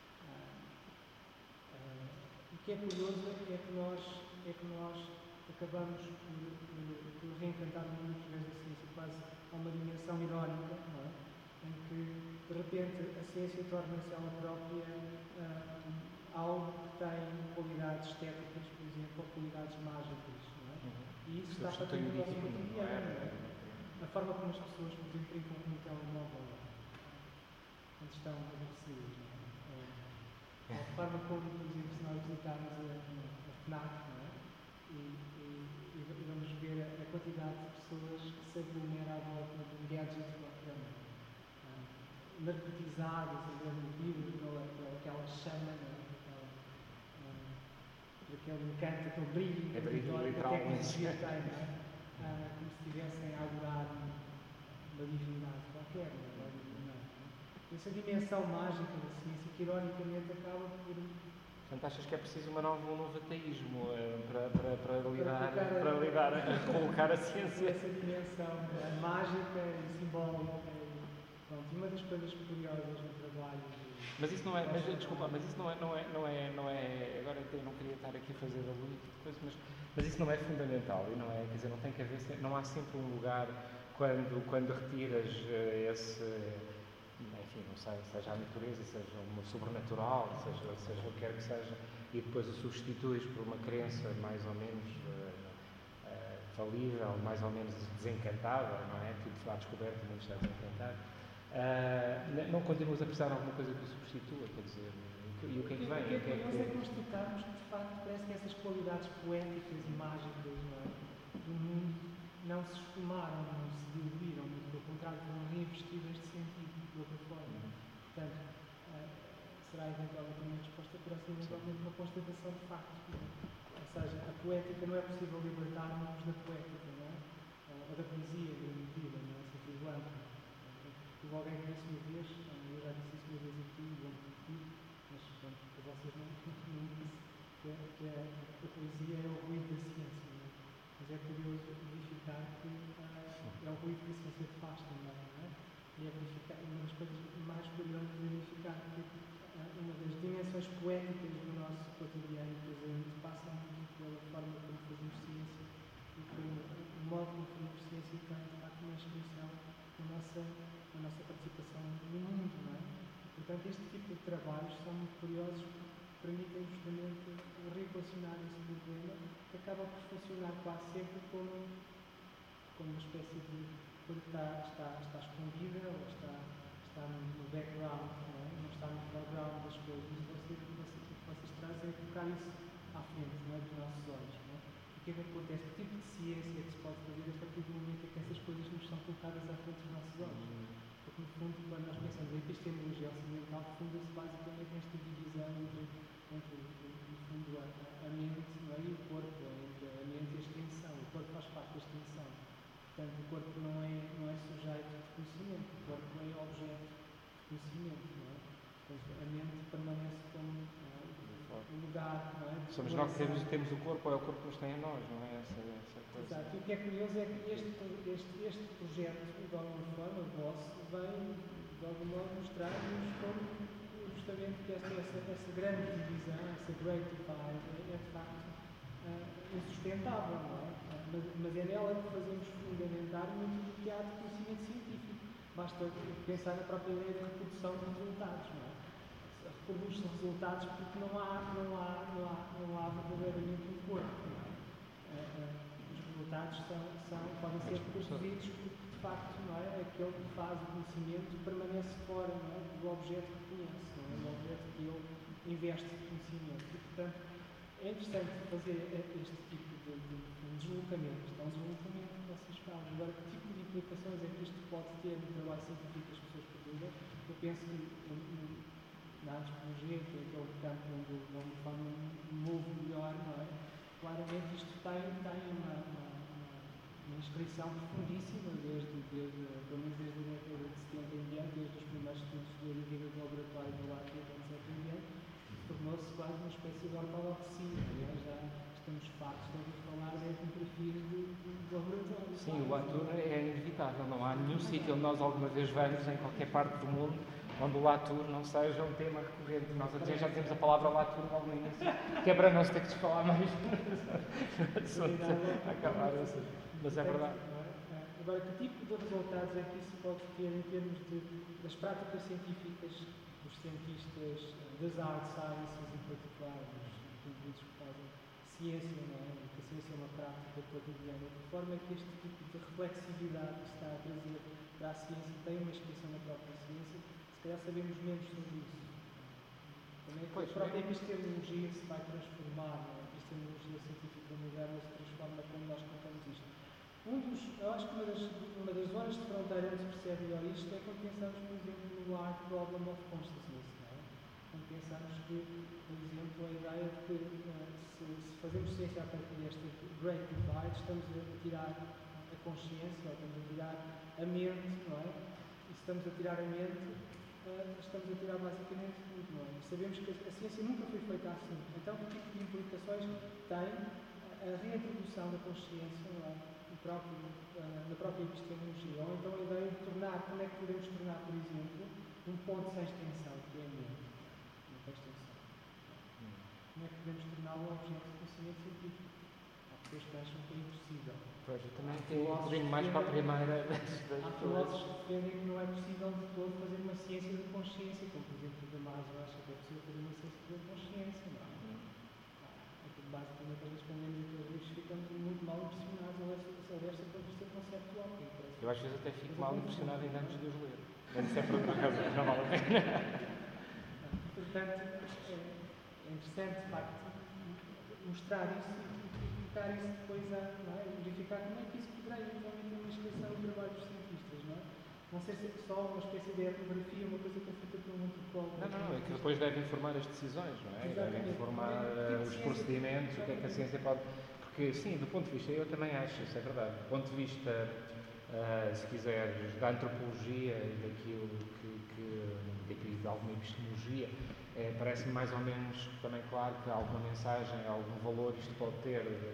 Uh, o que é curioso é que nós, é que nós acabamos por, por, por reencantar o mundo através da ciência, quase a uma dimensão irónica, não é? Em que, de repente, a ciência torna-se ela própria uh, algo que tem qualidades estéticas, por exemplo, ou qualidades mágicas, não é? E isso está patente no nosso cotidiano, não é? A forma como as pessoas, por exemplo, brincam com o telemóvel quando estão aborrecidas, não é? A forma como, por exemplo, se nós visitarmos a, a FNAC, não é? E, e, e vamos ver a, a quantidade de pessoas que se aglomera à volta de um gadget qualquer, uh, narcotizadas, em grande medida, pela, pela aquela chama, não é? Aquela, uh, por aquele encanto, aquele brilho, É brilho, que a literalmente. tecnologia tem, não é? Uh, como se estivessem a adorar uma divindade qualquer, não é? Essa dimensão mágica da ciência que, ironicamente, acaba por... Portanto, achas que é preciso uma nova, um novo ateísmo uh, para, para, para, lidar, para, para a, lidar a colocar a ciência? Essa dimensão é, mágica e simbólica. E, pronto, e uma das coisas curiosas no trabalho... De, mas isso não é... Mas, desculpa, mas isso não é, não é, não é, não é... Agora eu não queria estar aqui a fazer a luta de coisas, mas, mas isso não é fundamental. E não é, quer dizer, não tem que haver... Não há sempre um lugar quando, quando retiras uh, esse... enfim, não sei, seja a natureza, seja uma sobrenatural, seja, seja o que quer que seja, e depois o substituis por uma crença mais ou menos uh, uh, falível, mais ou menos desencantada, não é? Tudo à descoberta, não está desencantado. Uh, não continuas a precisar de alguma coisa que o substitua, quer dizer, e o que é que vem? O que é que nós é que... constatarmos que, de facto, parece que essas qualidades poéticas e mágicas, não é? Do mundo não se esfumaram, não se diluíram, mas, pelo contrário, foram reinvestidas de sentido, de outra forma. Portanto, uh, será eventualmente uma resposta, terá sido eventualmente uma constatação de facto. Ou seja, a poética não é possível libertar-nos da poética, não é? Ou da poesia, da medida, não é? Sentido amplo. Houve alguém que disse uma vez, eu já disse isso uma vez aqui, vou repetir, mas pronto, para vocês não, não disse, que, que a, a poesia é o ruído da ciência, não é? As Mas é curioso verificar que uh, é o ruído que a ciência faz também, não é? E é verificar, uma das coisas mais curiosas é verificar que uh, uma das dimensões poéticas do nosso cotidiano presente passa muito pela forma como fazemos ciência e como o modo como fazemos ciência tem, de facto, uma inscrição na nossa, na nossa participação no mundo, não é? Portanto, este tipo de trabalhos são muito curiosos porque permitem justamente reequacionar esse problema que acaba por funcionar quase sempre como, como uma espécie de coisa que está, está, está escondida ou está, está no background, não, é? Não está no foreground das coisas. E vocês, vocês, vocês trazem a colocar isso à frente, não é? Dos nossos olhos. Não é? O que é que acontece? Que tipo de ciência que se pode fazer a partir do momento em que essas coisas nos são colocadas à frente dos nossos olhos? Porque, no fundo, quando nós pensamos em epistemologia ocidental, funda-se basicamente nesta divisão entre, entre no fundo, a, a mente, não é? E o corpo, entre a mente e a extensão. O corpo faz parte da extensão. Portanto, o corpo não é, não é sujeito de conhecimento, o corpo é objeto de conhecimento, não é? Portanto, a mente permanece como um lugar, não é? Somos nós que temos, temos o corpo, ou é o corpo que nos tem a nós, não é? Essa, essa coisa. Exato. E o que é curioso é que este, este, este projeto, de alguma forma, o vosso, vem, de algum modo, mostrar-nos como, justamente, que esta, essa, essa grande divisão, essa great divide, é, de facto, uh, insustentável, não é? Mas, mas é nela que fazemos fundamentar muito do que há de conhecimento científico. Basta pensar na própria ideia da reprodução de resultados, não é? Reproduz-se resultados porque não há, não há, não há, não há verdadeiramente um corpo, não é? Uh, uh, os resultados são, são, podem ser produzidos porque, de facto, não é? Aquele que faz o conhecimento permanece fora, não é? Do objeto que conhece, não é? Do objeto que ele investe de conhecimento. E, portanto, é interessante fazer este tipo de, de, de deslocamento. Isto é um deslocamento que vocês falam. Agora, que tipo de implicações é que isto pode ter no trabalho científico que as pessoas produzem? Eu penso que na antropologia, que é aquele campo onde de alguma forma move melhor, não é? Claramente isto tem, tem uma, uma, uma inscrição profundíssima, desde, desde, pelo menos desde a década de setenta em diante, desde os primeiros estudos da vida do laboratório do lácteo, etcétera em diante, tornou-se quase uma espécie de ortodoxia. Aliás, já estamos fartos de ouvir falar de etnografias de, de, de laboratório. Sim, o Latour é inevitável. Não há nenhum sítio onde nós alguma vez vamos, em qualquer parte do mundo, onde o Latour não seja um tema recorrente. Nós até já temos a palavra Latour logo no início, que é para não se ter que falar mais. Acabar assim. Mas é verdade. Agora, que tipo de resultados é que isso pode ter em termos de, das práticas científicas dos cientistas, das hard sciences em particular, dos indivíduos que fazem ciência, não é? Que a ciência é uma prática cotidiana. De forma que este tipo de reflexividade que se está a trazer para a ciência tem uma inscrição na própria ciência, se calhar sabemos menos sobre isso. Também é que a própria epistemologia se vai transformar, não é? A epistemologia científica moderna se transforma como nós contamos isto. Um dos, eu acho que uma das, uma das zonas de fronteira onde se percebe melhor isto é quando pensamos, por exemplo, no Hard Problem of Consciousness, não é? Quando pensamos que, por exemplo, a ideia de que uh, se, se fazemos ciência a partir desta Great Divide, estamos a tirar a consciência, ou estamos a tirar a mente, não é? E se estamos a tirar a mente, uh, estamos a tirar basicamente tudo, não é? Sabemos que a, a ciência nunca foi feita assim. Então, que tipo de implicações tem a reintrodução da consciência, não é? Próprio, uh, na própria epistemologia, ou então a ideia de tornar, como é que podemos tornar, por exemplo, um ponto sem extensão, que é a mente, não tem extensão. Como é que podemos torná-lo um objeto de conhecimento científico? Há pessoas que acham que é impossível. Pois, eu também tenho um bocadinho mais para a primeira das pessoas. Há filósofos que defendem que não é possível de todo fazer uma ciência de consciência, como por exemplo o Damasio acha que é possível fazer uma ciência de consciência, não é? Basicamente, às vezes, quando lemos aqueles livros, ficamos muito mal impressionados desta vista conceptual. Eu às vezes até fico mal impressionado ainda antes de os ler. Mas isso é por outra razão, não vale a pena. Portanto, é, é interessante, de facto, mostrar isso e colocar isso depois a não é? Verificar como é que isso poderá eventualmente ter uma inscrição no trabalho dos cientistas, não é? Não ser só uma espécie de etnografia, uma coisa que é feita por um antropólogo. Não, não, é que depois deve informar as decisões, não é? Deve informar uh, os procedimentos, o que é que a ciência pode... Porque, sim, do ponto de vista, eu também acho, isso é verdade, do ponto de vista, uh, se quiseres, da antropologia e daquilo que, que, que de alguma epistemologia, é, parece-me mais ou menos também claro que alguma mensagem, algum valor isto pode ter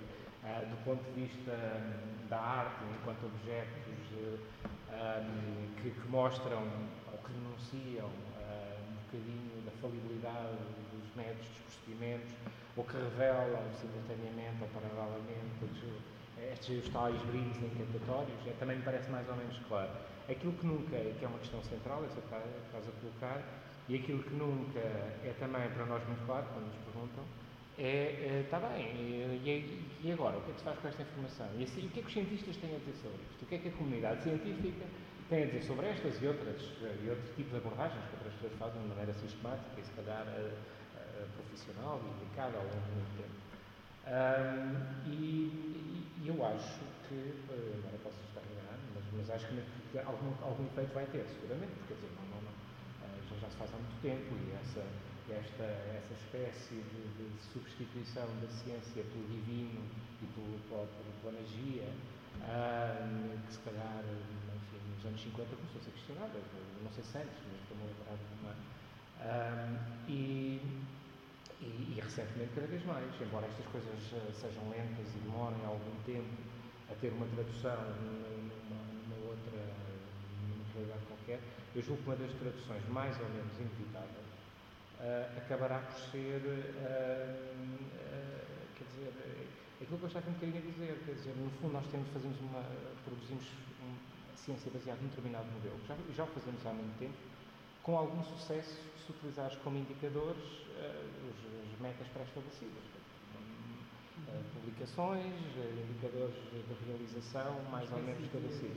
uh, do ponto de vista da arte, enquanto objetos uh, um, que, que mostram ou que denunciam uh, um bocadinho da falibilidade dos métodos, dos procedimentos, ou que revelam simultaneamente ou paralelamente estes tais brilhos encantatórios, é, também me parece mais ou menos claro. Aquilo que nunca, que é uma questão central, essa que estás a colocar, e aquilo que nunca é também para nós muito claro, quando nos perguntam, é, está bem, e, e agora, o que é que se faz com esta informação? E assim, o que é que os cientistas têm a dizer sobre isto? O que é que a comunidade científica tem a dizer sobre estas e outras, e outros tipos de abordagens que outras pessoas fazem de maneira sistemática e se calhar a, a profissional e indicada ao longo do tempo? Um, e, e eu acho que, agora posso estar enganado, mas, mas acho que algum, algum efeito vai ter, seguramente, porque quer dizer, não, não, não, já, já se faz há muito tempo e essa, esta, essa espécie de, de substituição da ciência pelo divino e pelo, pela, pela magia, um, que se calhar, enfim, nos anos cinquenta começou a ser questionada, não sei se antes, mas estou-me a lembrar de uma. Um, e, E, e recentemente cada vez mais, embora estas coisas uh, sejam lentas e demorem algum tempo a ter uma tradução numa, numa outra numa realidade qualquer, eu julgo que uma das traduções mais ou menos inevitáveis uh, acabará por ser, uh, uh, quer dizer, aquilo que eu estava um bocadinho a dizer, quer dizer, no fundo nós temos, fazemos uma, produzimos uma ciência baseada num determinado modelo, já, já o fazemos há muito tempo, com algum sucesso se utilizares como indicadores uh, os, os metas pré-estabelecidos. Uh, publicações, uh, indicadores de, de realização mais ou menos estabelecidos.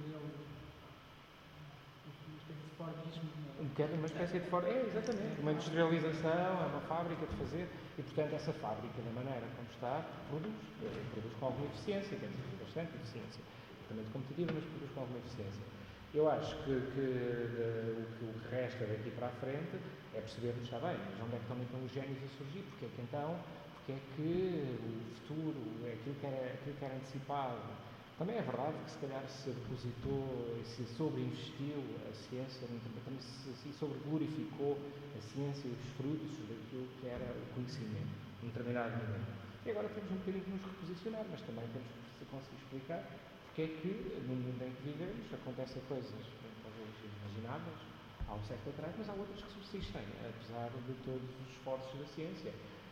Um bocadinho, uma espécie de forma, é exatamente, uma industrialização, é uma fábrica de fazer, e portanto essa fábrica, da maneira como está, produz, uh, produz com alguma eficiência, quer dizer, bastante eficiência, também competitiva, mas produz com alguma eficiência. Eu acho que, que uh, o, que o que resta daqui para a frente é percebermos, está bem, mas onde é que também estão os génios a surgir? Porque é que então, porque é que o futuro, é aquilo que era, aquilo que era antecipado. Também é verdade que se calhar se depositou, se sobreinvestiu a ciência, também se, se sobreglorificou a ciência e os frutos daquilo que era o conhecimento, num determinado momento. E agora temos um bocadinho de nos reposicionar, mas também temos que conseguir explicar porque é que, no mundo em que vivemos, acontecem coisas, talvez imagináveis, há um século atrás, mas há outras que subsistem, apesar de todos os esforços da ciência.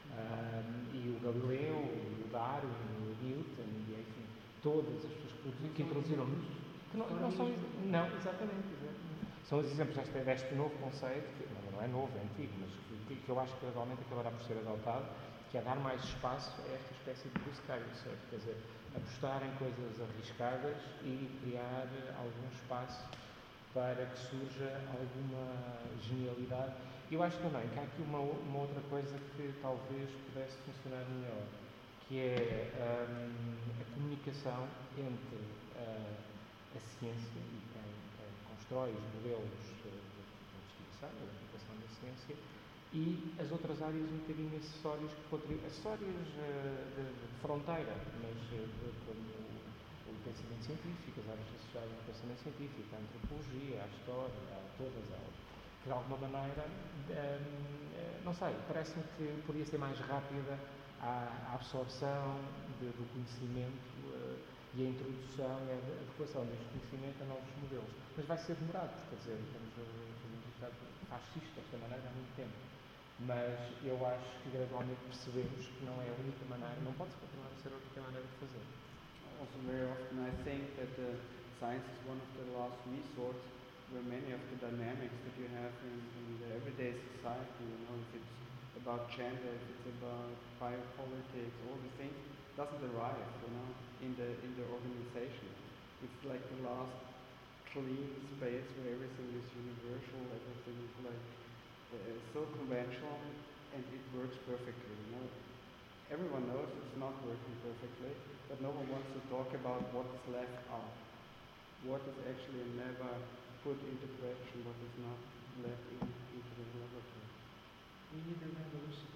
Um, e o Galileu, o Darwin, o Newton, e enfim, todas as pessoas que, que introduziram que não, não são, não, exatamente, exatamente, são os exemplos deste, deste novo conceito, que não é novo, é antigo, mas que, que eu acho que gradualmente acabará por ser adotado, que é dar mais espaço a esta espécie de blue sky, certo? Quer dizer, apostar em coisas arriscadas e criar algum espaço para que surja alguma genialidade. Eu acho também que há aqui uma, uma outra coisa que talvez pudesse funcionar melhor, que é um, a comunicação entre uh, a ciência e quem, quem constrói os modelos de, de, de investigação, da aplicação da ciência, e as outras áreas um bocadinho acessórias, que contribuem, acessórias uh, de, de fronteira, mas uh, de, como o, o pensamento científico, as áreas associadas ao pensamento científico, a antropologia, a história, a todas elas, que de alguma maneira, um, uh, não sei, parece-me que podia ser mais rápida a, a absorção de, do conhecimento uh, e a introdução e a adequação deste conhecimento a novos modelos. Mas vai ser demorado, quer dizer, estamos a fazer um resultado fascista desta maneira há muito tempo. Mas eu acho que gradualmente percebemos que não é a única maneira, não pode continuar a ser a única maneira de fazer. Also very often I think that uh, science is one of the last resorts where many of the dynamics that you have in, in the everyday society, you know, if it's about gender, if it's about biopolitics, all these things, doesn't arrive, you know, in the in the organization. It's like the last clean space where everything is universal, everything is like Uh, so conventional, and it works perfectly. You know, everyone knows it's not working perfectly, but no one wants to talk about what is left out, what is actually never put into question, what is not left in, into the laboratory. We need a revolution.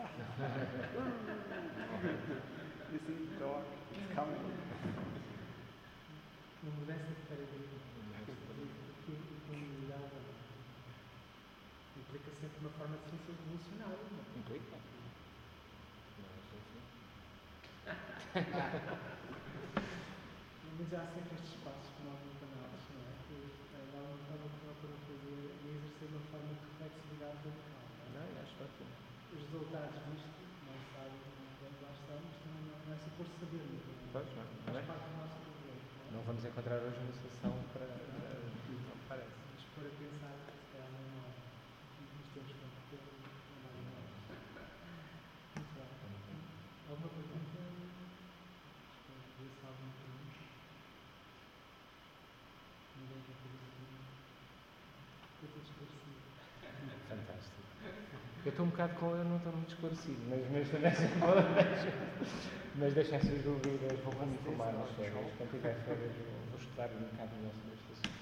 You see the dog, it's coming. Uma mudança de paradigma. Que unidade implica sempre uma forma de ciência revolucionária. Implica. Mas, enfim. Mas há sempre estes espaços que nós não canais, não é? Que dá uma forma que nós podemos fazer e exercer uma forma de flexibilidade radical. Não, eu acho ótimo. Os resultados disto, não sabem onde lá estamos, também não, não é suposto sabermos. Pois, não, não Faz é? parte do nosso problema. Não vamos encontrar hoje uma solução para. Não parece. Mas para pensar que se calhar não é. Nos temos que competir, não é nada. Muito bem. Alguma pergunta? Espero que ver se há alguma pergunta. Ninguém quer fazer pergunta. Estou tudo esclarecido. Fantástico. Eu estou um bocado com. Eu não estou muito esclarecido, mas, mas, mas, mas deixem essas dúvidas, vou me informar nas férias. Quando tiver férias, vou, vou estudar um bocado melhor sobre este assunto.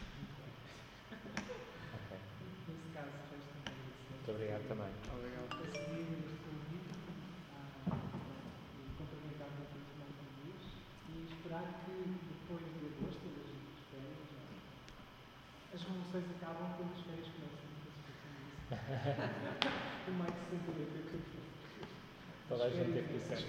Ok. Nesse caso, resta-me agradecer. Muito obrigado também. Obrigado. A seguir este convite, a complementar o que o Marco diz e esperar que depois de agosto, das férias, as revoluções acabam quando as férias começam. O mais de sessenta e oito é que Toda a gente teve que ser.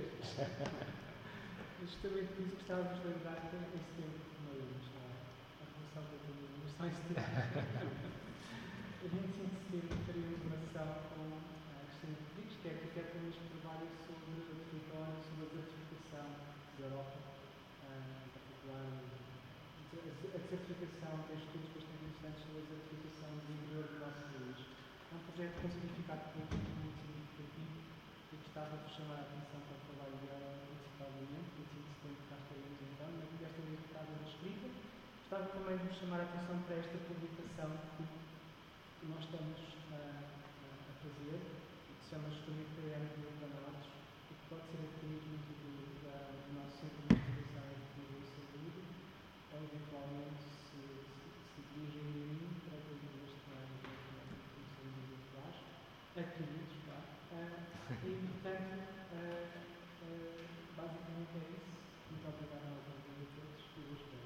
Justamente por isso gostava de lembrar que em setembro não íamos, não é? A Revolução da Economia, mas só em setembro. A vinte e cinco de setembro teremos uma sessão com a Cristina Rodrigues, que é arquiteta, mas que trabalha sobre o território, sobre a desertificação da Europa, em particular a desertificação, tem estudos bastante interessantes sobre a desertificação do interior do nosso país. É um projeto com significado público muito significativo e gostava de chamar a atenção para o trabalho dela principalmente, vinte e cinco de setembro cá estaremos então, mas desta vez em casa da escrita. Gostava também de vos chamar a atenção para esta publicação que, que nós estamos a, a fazer, que se chama Estudo P M de Granados, e que pode ser adquirido no título do nosso Centro de Investigação e Pesquisa de Saúde, ou eventualmente se, se, se dirigem a mim para que eu lhes traga informações habituais, adquiridos, claro. Uh, e, portanto, uh, uh, basicamente é isso. Muito obrigado a todos e a todos e boas férias.